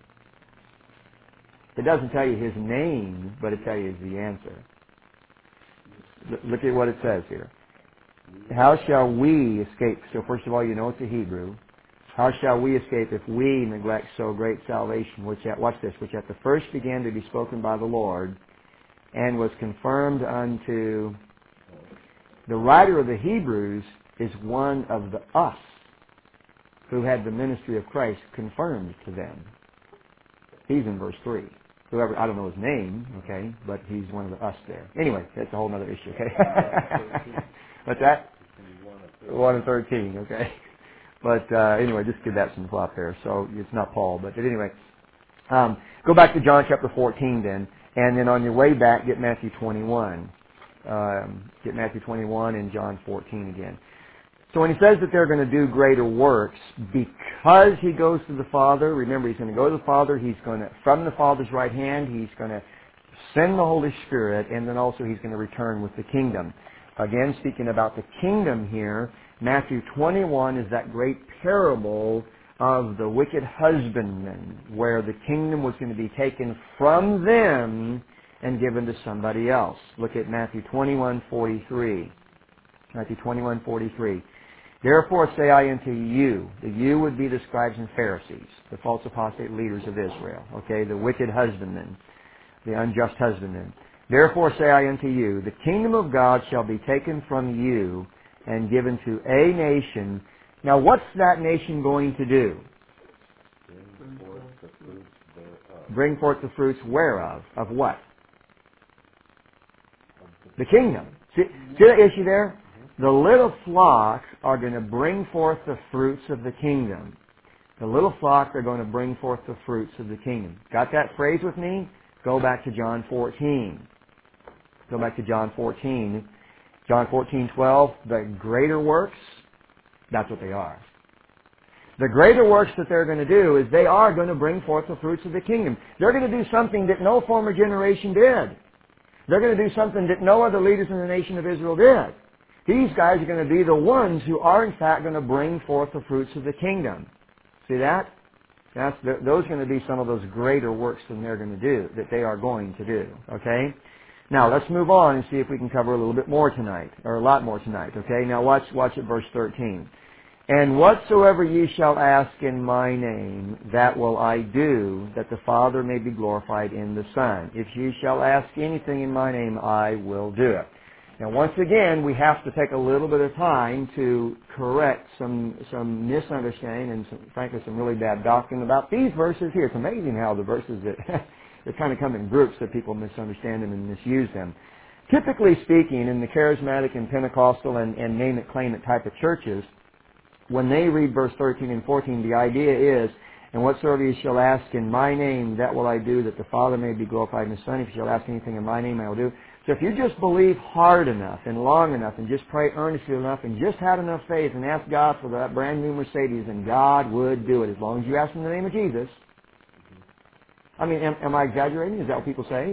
S1: It doesn't tell you his name, but it tells you the answer. Look at what it says here. How shall we escape? So first of all, you know it's a Hebrew. How shall we escape if we neglect so great salvation, which at the first began to be spoken by the Lord, and was confirmed unto... The writer of the Hebrews is one of the us who had the ministry of Christ confirmed to them. He's in verse 3. Whoever, I don't know his name, okay, but he's one of the us there. Anyway, that's a whole other issue, okay? What's that? 1 and 13, okay. But anyway, just give that some thought there. So it's not Paul, but anyway. Go back to John chapter 14 then, and then on your way back, get Matthew 21. Get Matthew 21 and John 14 again. So when he says that they're going to do greater works because he goes to the Father, remember he's going to go to the Father, he's going to, from the Father's right hand, he's going to send the Holy Spirit, and then also he's going to return with the kingdom. Again, speaking about the kingdom here, Matthew 21 is that great parable of the wicked husbandman, where the kingdom was going to be taken from them and given to somebody else. Look at Matthew 21:43. Matthew 21:43. Therefore say I unto you, the you would be the scribes and Pharisees, the false apostate leaders of Israel, okay, the wicked husbandmen, the unjust husbandmen. Therefore say I unto you, the kingdom of God shall be taken from you and given to a nation. Now what's that nation going to do? Bring forth the fruits whereof? Of what? The kingdom. See the issue there? The little flock are going to bring forth the fruits of the kingdom. The little flock are going to bring forth the fruits of the kingdom. Got that phrase with me? Go back to John 14. Go back to John 14. John 14:12. The greater works, that's what they are. The greater works that they're going to do is they are going to bring forth the fruits of the kingdom. They're going to do something that no former generation did. They're going to do something that no other leaders in the nation of Israel did. These guys are going to be the ones who are in fact going to bring forth the fruits of the kingdom. See that? Those are going to be some of those greater works that they're going to do, that they are going to do. Okay? Now let's move on and see if we can cover a little bit more tonight, or a lot more tonight. Okay? Now watch at verse 13. And whatsoever ye shall ask in my name, that will I do, that the Father may be glorified in the Son. If ye shall ask anything in my name, I will do it. Now once again, we have to take a little bit of time to correct some misunderstanding and frankly some really bad doctrine about these verses here. It's amazing how the verses that they kind of come in groups that people misunderstand them and misuse them. Typically speaking, in the charismatic and Pentecostal and name it, claim it type of churches, when they read verse 13 and 14, the idea is, and whatsoever you shall ask in my name, that will I do, that the Father may be glorified in the Son. If you shall ask anything in my name, I will do. So if you just believe hard enough and long enough and just pray earnestly enough and just had enough faith and ask God for that brand new Mercedes, then God would do it as long as you ask in the name of Jesus. I mean, am I exaggerating? Is that what people say?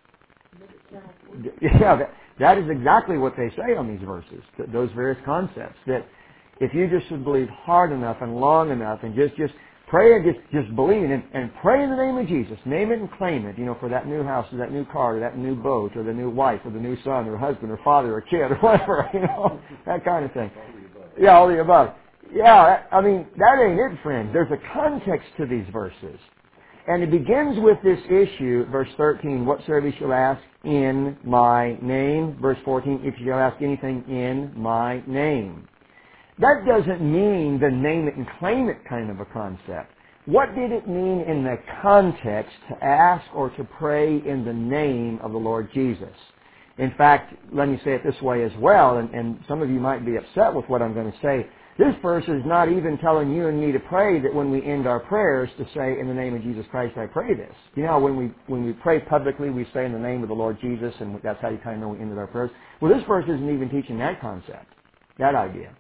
S1: Yeah, that is exactly what they say on these verses, those various concepts, that if you just would believe hard enough and long enough and just Pray and just believe and pray in the name of Jesus. Name it and claim it, for that new house or that new car or that new boat or the new wife or the new son or husband or father or kid or whatever, that kind of thing. Yeah, all the above. Yeah, that ain't it, friends. There's a context to these verses. And it begins with this issue, verse 13, whatsoever you shall ask in my name. Verse 14, if you shall ask anything in my name. That doesn't mean the name it and claim it kind of a concept. What did it mean in the context to ask or to pray in the name of the Lord Jesus? In fact, let me say it this way as well, and some of you might be upset with what I'm going to say. This verse is not even telling you and me to pray that when we end our prayers to say, in the name of Jesus Christ, I pray this. When we pray publicly, we say in the name of the Lord Jesus, and that's how you kind of know we ended our prayers. Well, this verse isn't even teaching that concept, that idea.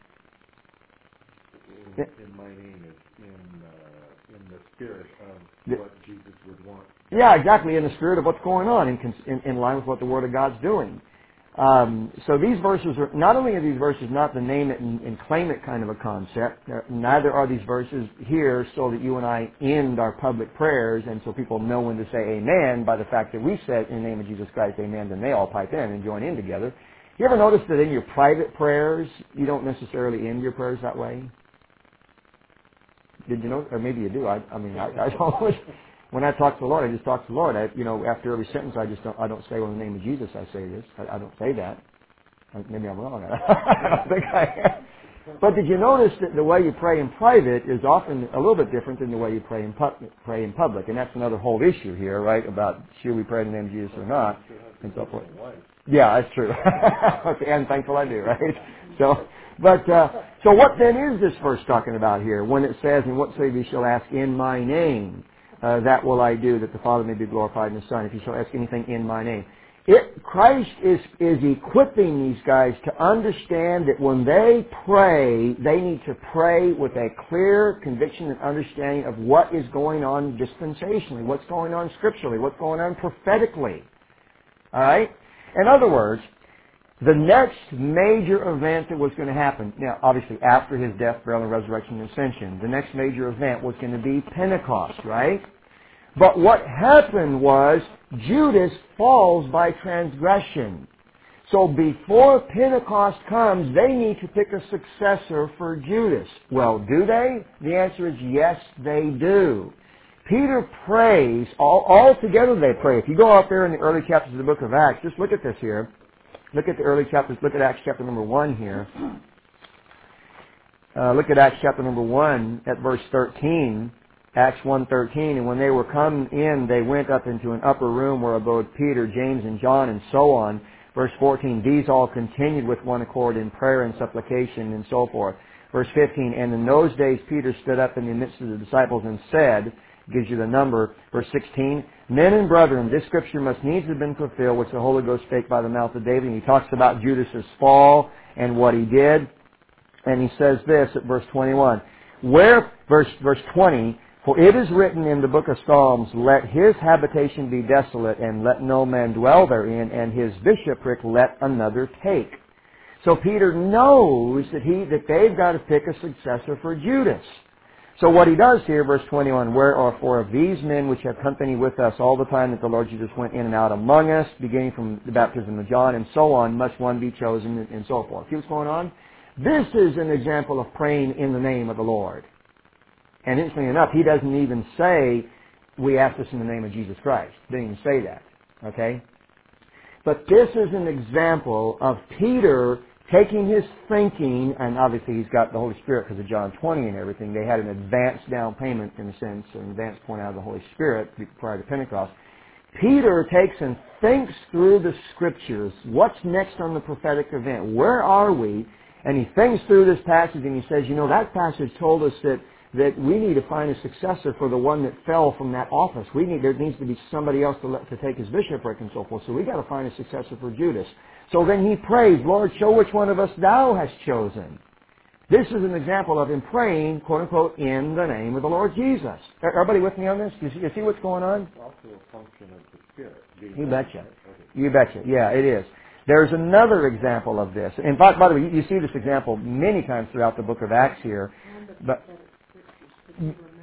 S2: In my name is in the spirit of what Jesus would want.
S1: Yeah, exactly, in the spirit of what's going on, in line with what the Word of God's doing. So these verses are, not only are these verses not the name it and claim it kind of a concept, neither are these verses here so that you and I end our public prayers and so people know when to say amen by the fact that we said in the name of Jesus Christ amen, then they all pipe in and join in together. You ever notice that in your private prayers, you don't necessarily end your prayers that way? Did you know? Or maybe you do. I always, when I talk to the Lord, I just talk to the Lord. After every sentence, I don't say, well, in the name of Jesus, I say this. I don't say that. Maybe I'm wrong. I don't think I am. But did you notice that the way you pray in private is often a little bit different than the way you pray in public? And that's another whole issue here, right? About should we pray in the name of Jesus or not, and so forth. Yeah, that's true. Okay, and thankful I do, right? So what then is this verse talking about here when it says, and whatsoever you shall ask in my name, that will I do, that the Father may be glorified in the Son, if you shall ask anything in my name. Christ is equipping these guys to understand that when they pray, they need to pray with a clear conviction and understanding of what is going on dispensationally, what's going on scripturally, what's going on prophetically. All right? In other words, the next major event that was going to happen, now obviously after his death, burial, and resurrection and ascension, the next major event was going to be Pentecost, right? But what happened was Judas falls by transgression. So before Pentecost comes, they need to pick a successor for Judas. Well, do they? The answer is yes, they do. Peter prays, all together they pray. If you go out there in the early chapters of the book of Acts, just look at this here. Look at the early chapters. Look at Acts chapter number 1 here. Look at Acts chapter number 1 at verse 13. Acts 1:13. And when they were come in, they went up into an upper room where abode Peter, James, and John, and so on. Verse 14. These all continued with one accord in prayer and supplication, and so forth. Verse 15. And in those days Peter stood up in the midst of the disciples and said, gives you the number. Verse 16, men and brethren, this scripture must needs have been fulfilled, which the Holy Ghost spake by the mouth of David. And he talks about Judas's fall and what he did. And he says this at verse 21. Verse 20, for it is written in the book of Psalms, let his habitation be desolate, and let no man dwell therein, and his bishopric let another take. So Peter knows that they've got to pick a successor for Judas. So what he does here, verse 21, wherefore of these men which have company with us all the time that the Lord Jesus went in and out among us, beginning from the baptism of John and so on, must one be chosen, and so forth. See what's going on? This is an example of praying in the name of the Lord. And interestingly enough, he doesn't even say, we ask this in the name of Jesus Christ. He didn't even say that. Okay? But this is an example of Peter taking his thinking, and obviously he's got the Holy Spirit because of John 20 and everything. They had an advanced down payment, in a sense, an advanced point out of the Holy Spirit prior to Pentecost. Peter takes and thinks through the Scriptures. What's next on the prophetic event? Where are we? And he thinks through this passage and he says, that passage told us that we need to find a successor for the one that fell from that office. There needs to be somebody else to take his bishopric and so forth. So we got to find a successor for Judas. So then he prays, Lord, show which one of us thou hast chosen. This is an example of him praying, quote unquote, in the name of the Lord Jesus. Everybody with me on this? You see what's going on?
S2: It's also a function of the Spirit.
S1: You betcha. You betcha. Yeah, it is. There's another example of this. And by the way, you see this example many times throughout the book of Acts here.
S3: And the
S1: But
S3: prophetic scriptures, could you remember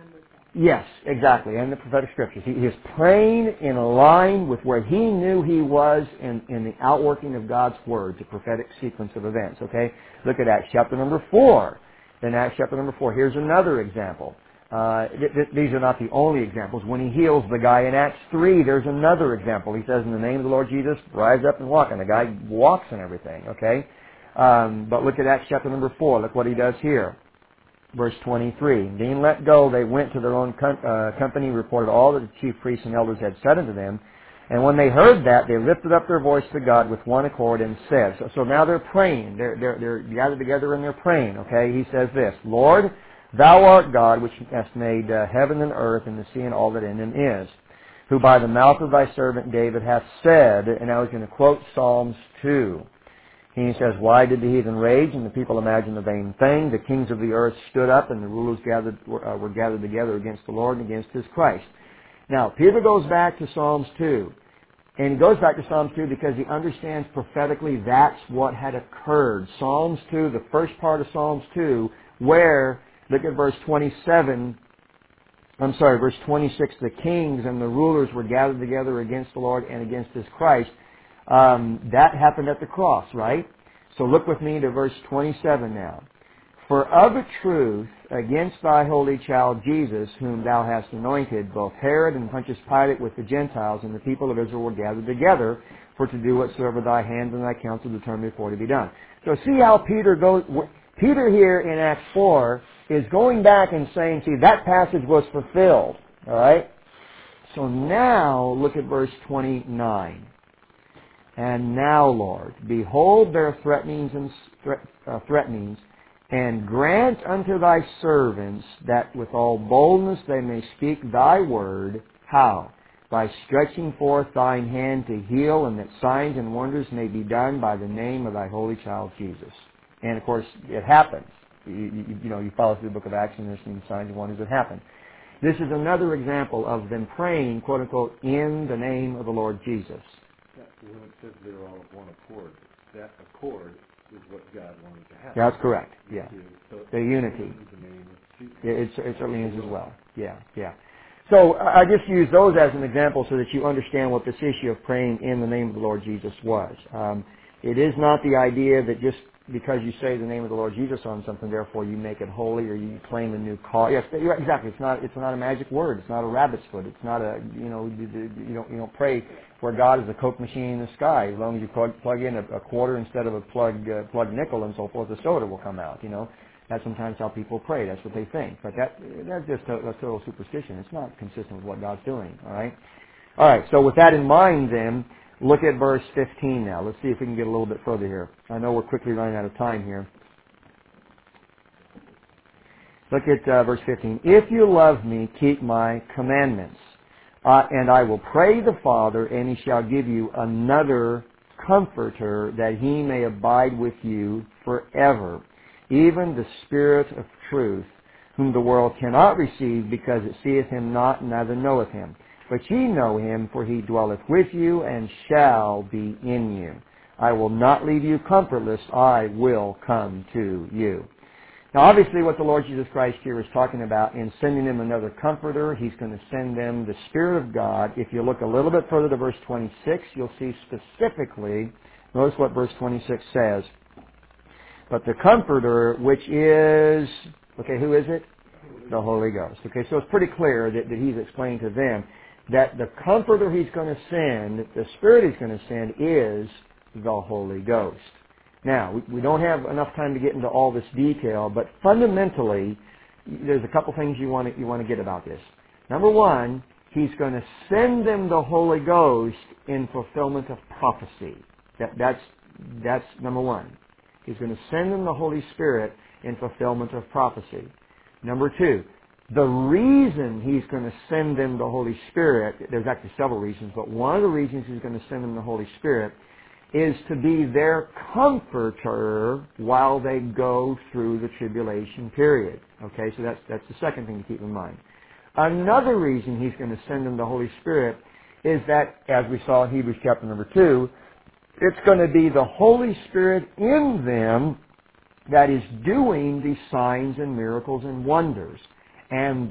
S1: Yes, exactly, and the prophetic scriptures. He is praying in line with where he knew he was in the outworking of God's Word, the prophetic sequence of events, okay? Look at Acts chapter number 4. In Acts chapter number 4, here's another example. These are not the only examples. When he heals the guy in Acts 3, there's another example. He says, in the name of the Lord Jesus, rise up and walk. And the guy walks and everything, okay? But look at Acts chapter number 4. Look what he does here. Verse 23, being let go, they went to their own company, reported all that the chief priests and elders had said unto them. And when they heard that, they lifted up their voice to God with one accord and said, so now they're praying. They're gathered together and they're praying, okay? He says this, Lord, thou art God, which hast made heaven and earth and the sea and all that in them is, who by the mouth of thy servant David hath said, and I was going to quote Psalms 2. He says, why did the heathen rage and the people imagine a vain thing? The kings of the earth stood up and the rulers were gathered together against the Lord and against his Christ. Now, Peter goes back to Psalms 2. And he goes back to Psalms 2 because he understands prophetically that's what had occurred. Psalms 2, the first part of Psalms 2, where, look at verse 26, the kings and the rulers were gathered together against the Lord and against his Christ. That happened at the cross, right? So look with me to verse 27 now. For of a truth, against thy holy child Jesus, whom thou hast anointed, both Herod and Pontius Pilate with the Gentiles and the people of Israel were gathered together for to do whatsoever thy hand and thy counsel determined before to be done. So see how Peter goes. Peter here in Acts 4 is going back and saying, see, that passage was fulfilled. All right? So now look at verse 29. And now, Lord, behold their threatenings, and grant unto thy servants that with all boldness they may speak thy word. How? By stretching forth thine hand to heal, and that signs and wonders may be done by the name of thy holy child Jesus. And of course, it happens. You follow through the book of Acts, and there's some signs and wonders that happen. This is another example of them praying, quote unquote, in the name of the Lord Jesus.
S2: When it says they're all of one accord, that accord is what God wanted to happen.
S1: That's correct, yeah.
S2: So
S1: The unity.
S2: the name of Jesus.
S1: It certainly is as well. Yeah. So I just use those as an example so that you understand what this issue of praying in the name of the Lord Jesus was. It is not the idea that just because you say the name of the Lord Jesus on something, therefore you make it holy or you claim a new cause. Yes, exactly. It's not a magic word. It's not a rabbit's foot. It's not a you don't pray where God is a Coke machine in the sky. As long as you plug in a quarter instead of a plug nickel and so forth, the soda will come out. That's sometimes how people pray. That's what they think. But that's just a total superstition. It's not consistent with what God's doing. All right. So with that in mind, then, look at verse 15 now. Let's see if we can get a little bit further here. I know we're quickly running out of time here. Look at verse 15. If you love me, keep my commandments. And I will pray the Father, and he shall give you another comforter, that he may abide with you forever, even the Spirit of truth, whom the world cannot receive, because it seeth him not, neither knoweth him. But ye know him, for he dwelleth with you, and shall be in you. I will not leave you comfortless, I will come to you. Now obviously what the Lord Jesus Christ here is talking about in sending them another comforter, he's going to send them the Spirit of God. If you look a little bit further to verse 26, you'll see specifically, notice what verse 26 says. But the Comforter, which is, who is it? The Holy Ghost. So it's pretty clear that he's explaining to them that the Comforter he's going to send, the Spirit he's going to send, is the Holy Ghost. Now, we don't have enough time to get into all this detail, but fundamentally, there's a couple things you want to get about this. Number one, he's going to send them the Holy Ghost in fulfillment of prophecy. That's number one. He's going to send them the Holy Spirit in fulfillment of prophecy. Number two, the reason he's going to send them the Holy Spirit, there's actually several reasons, but one of the reasons he's going to send them the Holy Spirit is to be their comforter while they go through the tribulation period. So that's the second thing to keep in mind. Another reason he's going to send them the Holy Spirit is that, as we saw in Hebrews chapter number 2, it's going to be the Holy Spirit in them that is doing the signs and miracles and wonders. And the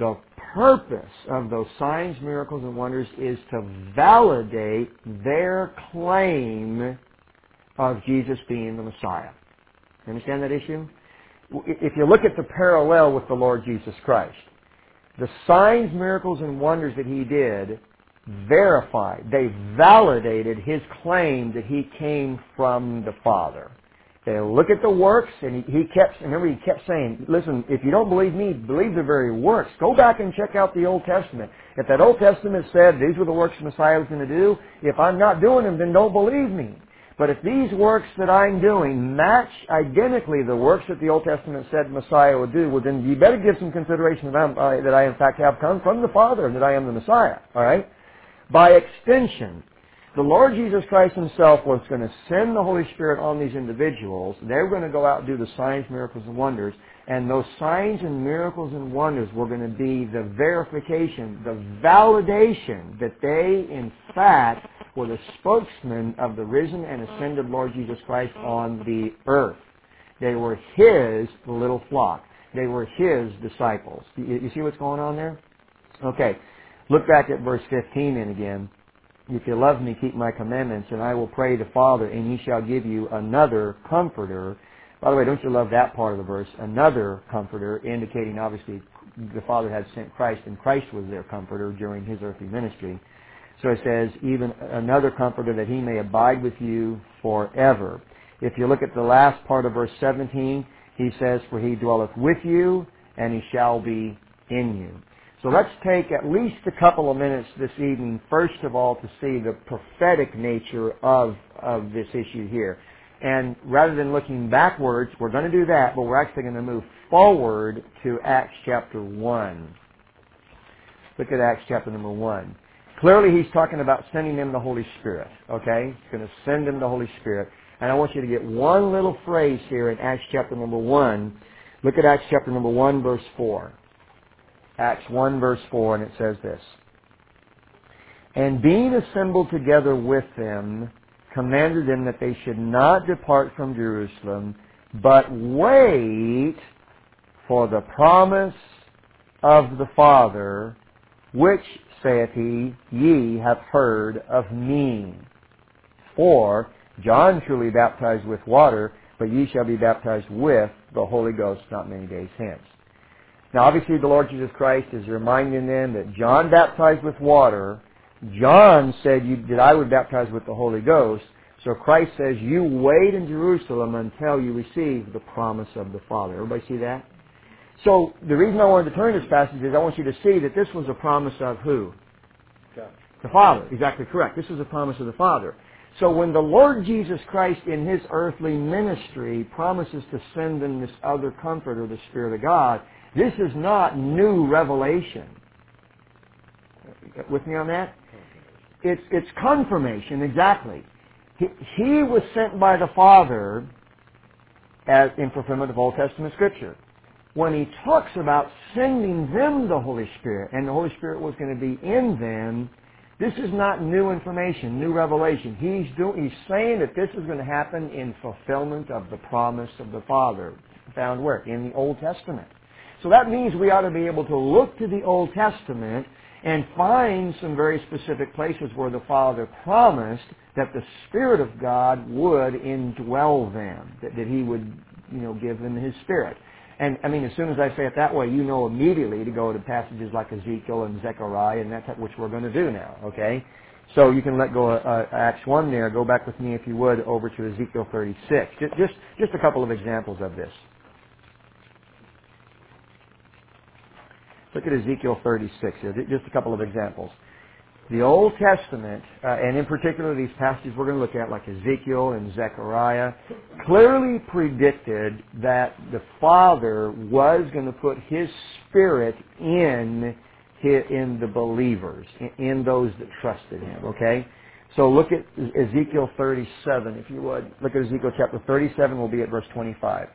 S1: purpose of those signs, miracles, and wonders is to validate their claim of Jesus being the Messiah. You understand that issue? If you look at the parallel with the Lord Jesus Christ, the signs, miracles, and wonders that He did verified, they validated His claim that He came from the Father. They look at the works, and He kept saying, listen, if you don't believe me, believe the very works. Go back and check out the Old Testament. If that Old Testament said these were the works the Messiah was going to do, if I'm not doing them, then don't believe me. But if these works that I'm doing match identically the works that the Old Testament said Messiah would do, well, then you better give some consideration that I in fact have come from the Father and that I am the Messiah. All right? By extension, the Lord Jesus Christ Himself was going to send the Holy Spirit on these individuals. They were going to go out and do the signs, miracles, and wonders. And those signs and miracles and wonders were going to be the verification, the validation that they, in fact, were the spokesmen of the risen and ascended Lord Jesus Christ on the earth. They were His little flock. They were His disciples. You see what's going on there? Okay. Look back at verse 15 and again. If you love me, keep my commandments, and I will pray the Father, and He shall give you another Comforter. By the way, don't you love that part of the verse? Another Comforter, indicating obviously the Father had sent Christ, and Christ was their Comforter during His earthly ministry. So it says, even another Comforter that He may abide with you forever. If you look at the last part of verse 17, He says, for He dwelleth with you, and He shall be in you. So let's take at least a couple of minutes this evening, first of all, to see the prophetic nature of this issue here. And rather than looking backwards, we're going to do that, but we're actually going to move forward to Acts chapter 1. Look at Acts chapter number 1. Clearly He's talking about sending them the Holy Spirit, okay? He's going to send them the Holy Spirit. And I want you to get one little phrase here in Acts chapter number 1. Look at Acts chapter number 1, verse 4. Acts 1, verse 4, and it says this. And being assembled together with them, commanded them that they should not depart from Jerusalem, but wait for the promise of the Father, which, saith He, ye have heard of me. For John truly baptized with water, but ye shall be baptized with the Holy Ghost not many days hence. Now, obviously, the Lord Jesus Christ is reminding them that John baptized with water. John said that I would baptize with the Holy Ghost. So Christ says, you wait in Jerusalem until you receive the promise of the Father. Everybody see that? So the reason I wanted to turn this passage is I want you to see that this was a promise of who?
S2: God.
S1: The Father. Exactly correct. This was a promise of the Father. So when the Lord Jesus Christ in His earthly ministry promises to send them this other Comforter, the Spirit of God, this is not new revelation. With me on that? It's confirmation, exactly. He was sent by the Father as in fulfillment of Old Testament Scripture. When He talks about sending them the Holy Spirit, and the Holy Spirit was going to be in them, this is not new information, new revelation. He's saying that this is going to happen in fulfillment of the promise of the Father. Found where? In the Old Testament. So that means we ought to be able to look to the Old Testament and find some very specific places where the Father promised that the Spirit of God would indwell them, that He would, give them His Spirit. And, as soon as I say it that way, you know immediately to go to passages like Ezekiel and Zechariah, and that's which we're going to do now, okay? So you can let go of Acts 1 there. Go back with me, if you would, over to Ezekiel 36. Just a couple of examples of this. Look at Ezekiel 36 here, just a couple of examples. The Old Testament, and in particular these passages we're going to look at, like Ezekiel and Zechariah, clearly predicted that the Father was going to put His Spirit in the believers, in those that trusted Him, okay? So look at Ezekiel 37, if you would. Look at Ezekiel chapter 37, we'll be at verse 25.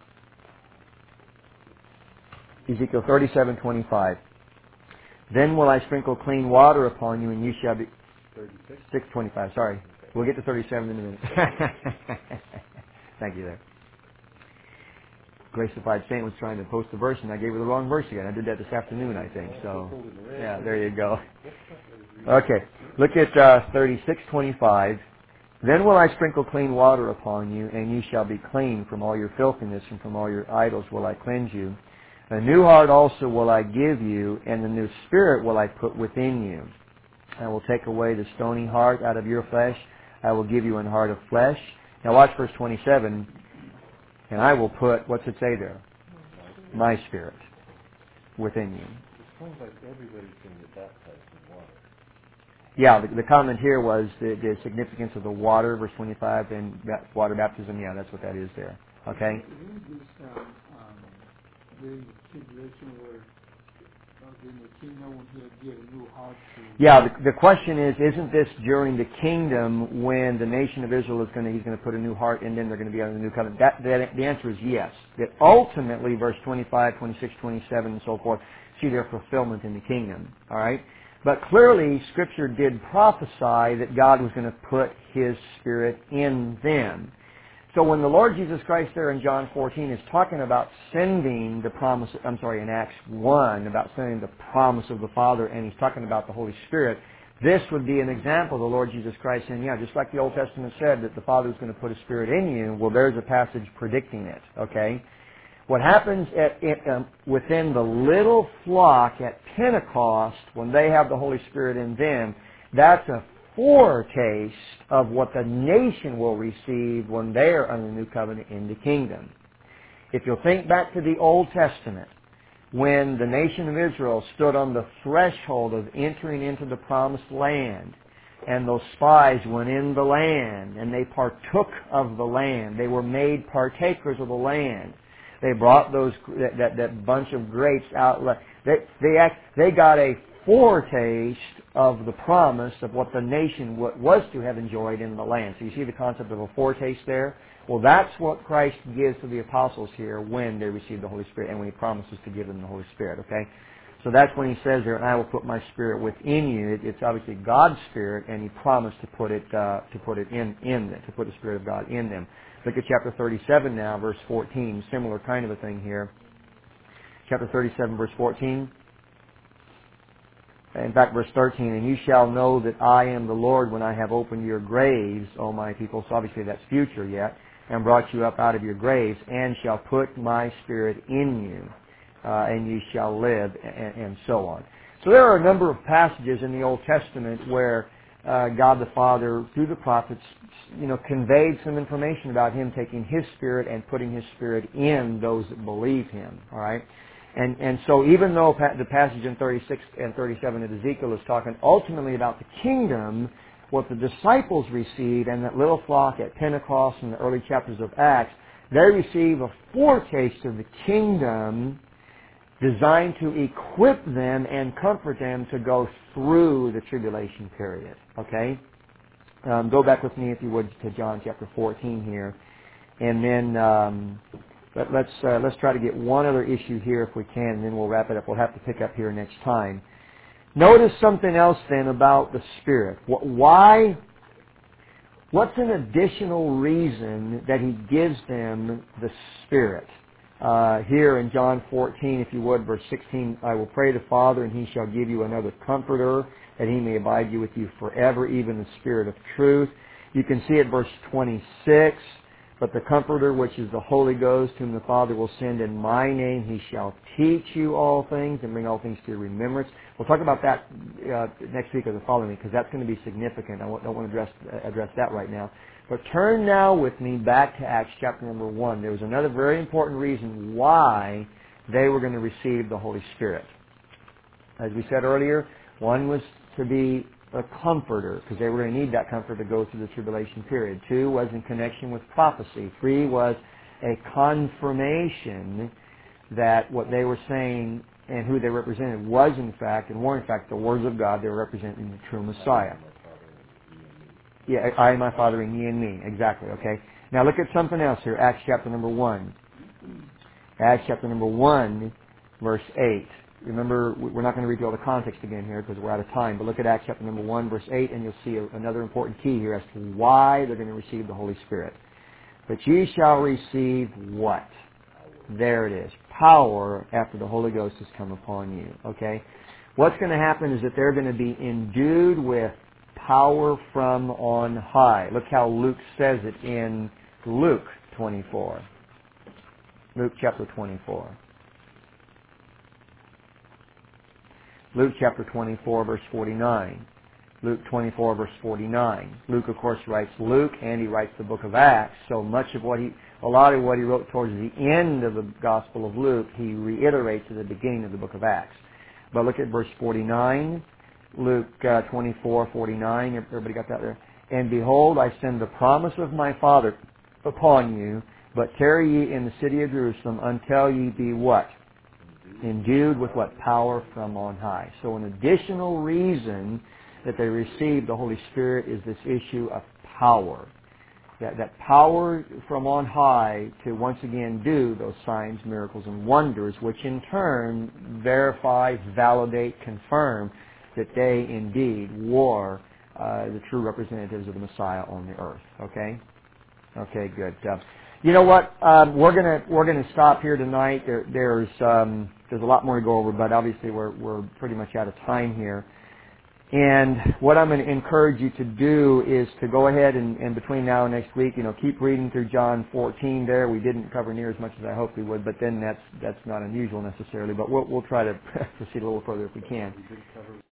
S1: Ezekiel 37:25. Then will I sprinkle clean water upon you, and you shall be... 6:25, sorry. We'll get to 37 in a minute. Thank you there. Gracified Saint was trying to post a verse, and I gave her the wrong verse again. I did that this afternoon, I think. So, yeah, there you go. Okay, look at 36:25. Then will I sprinkle clean water upon you, and you shall be clean from all your filthiness, and from all your idols will I cleanse you. A new heart also will I give you, and a new spirit will I put within you. I will take away the stony heart out of your flesh. I will give you an heart of flesh. Now watch verse 27. And I will put, what's it say there? My spirit within you.
S2: It sounds like everybody's going to get baptized in water.
S1: Yeah, the comment here was the significance of the water, verse 25, and water baptism. Yeah, that's what that is there. Okay?
S4: During the tribulation where during the kingdom when he'll give a new heart to...
S1: Yeah, the question is, isn't this during the kingdom when the nation of Israel he's going to put a new heart in them, they're going to be under the new covenant? The answer is yes. That ultimately, verse 25, 26, 27, and so forth, see their fulfillment in the kingdom. All right? But clearly, Scripture did prophesy that God was going to put His Spirit in them. So when the Lord Jesus Christ there in John 14 is talking about sending the promise, in Acts 1, about sending the promise of the Father, and He's talking about the Holy Spirit, this would be an example of the Lord Jesus Christ saying, yeah, just like the Old Testament said that the Father is going to put His Spirit in you, well, there's a passage predicting it, okay? What happens within the little flock at Pentecost, when they have the Holy Spirit in them, that's a foretaste of what the nation will receive when they are under the new covenant in the kingdom. If you'll think back to the Old Testament, when the nation of Israel stood on the threshold of entering into the promised land, and those spies went in the land, and they partook of the land, they were made partakers of the land. They brought that bunch of grapes out. They got a foretaste of the promise of what the nation was to have enjoyed in the land. So you see the concept of a foretaste there? Well, that's what Christ gives to the apostles here when they receive the Holy Spirit and when He promises to give them the Holy Spirit, okay? So that's when He says there, and I will put my Spirit within you. It's obviously God's Spirit, and He promised to put it in them, to put the Spirit of God in them. Look at chapter 37 now, verse 14. Similar kind of a thing here. Chapter 37, verse 14. In fact, verse 13, and you shall know that I am the Lord when I have opened your graves, O my people. So obviously that's future yet. And brought you up out of your graves, and shall put my Spirit in you, and you shall live, and so on. So there are a number of passages in the Old Testament where God the Father, through the prophets, conveyed some information about Him taking His Spirit and putting His Spirit in those that believe Him. All right? And so even though the passage in 36 and 37 of Ezekiel is talking ultimately about the kingdom, what the disciples receive and that little flock at Pentecost and the early chapters of Acts, they receive a foretaste of the kingdom designed to equip them and comfort them to go through the tribulation period. Okay? Go back with me, if you would, to John chapter 14 here. And then let's try to get one other issue here if we can, and then we'll wrap it up. We'll have to pick up here next time. Notice something else then about the Spirit. What's an additional reason that He gives them the Spirit? Here in John 14, if you would, verse 16, I will pray the Father, and He shall give you another Comforter, that He may abide with you forever, even the Spirit of truth. You can see it, verse 26, but the Comforter, which is the Holy Ghost, whom the Father will send in my name, He shall teach you all things and bring all things to your remembrance. We'll talk about that next week or the following week, because that's going to be significant. I don't want to address that right now. But turn now with me back to Acts chapter number 1. There was another very important reason why they were going to receive the Holy Spirit. As we said earlier, one was to be a comforter, because they were going to need that comfort to go through the tribulation period. 2 was in connection with prophecy. 3 was a confirmation that what they were saying and who they represented was in fact, and were in fact, the words of God. They were representing the true Messiah. Yeah, I and my Father and ye and me. Exactly, okay? Now look at something else here. Acts chapter number 1. Acts chapter number 1, verse 8. Remember, we're not going to read through all the context again here because we're out of time, but look at Acts chapter number 1, verse 8, and you'll see another important key here as to why they're going to receive the Holy Spirit. But ye shall receive what? There it is. Power after the Holy Ghost has come upon you. Okay? What's going to happen is that they're going to be endued with power from on high. Look how Luke says it in Luke 24. Luke chapter 24. Luke chapter 24, verse 49. Luke 24, verse 49. Luke, of course, writes Luke, and he writes the book of Acts. So a lot of what he wrote towards the end of the Gospel of Luke, he reiterates at the beginning of the book of Acts. But look at verse 49, Luke 24, 49. Everybody got that there? And behold, I send the promise of my Father upon you, but tarry ye in the city of Jerusalem until ye be what? Endued with what? Power from on high. So an additional reason that they receive the Holy Spirit is this issue of power. That power from on high to once again do those signs, miracles, and wonders, which in turn verify, validate, confirm that they indeed were the true representatives of the Messiah on the earth. Okay? Okay, good. You know what? We're gonna stop here tonight. There's a lot more to go over, but obviously we're pretty much out of time here. And what I'm going to encourage you to do is to go ahead and between now and next week, keep reading through John 14 there. We didn't cover near as much as I hoped we would, but then that's not unusual necessarily. But we'll try to proceed a little further if we can.
S2: We did cover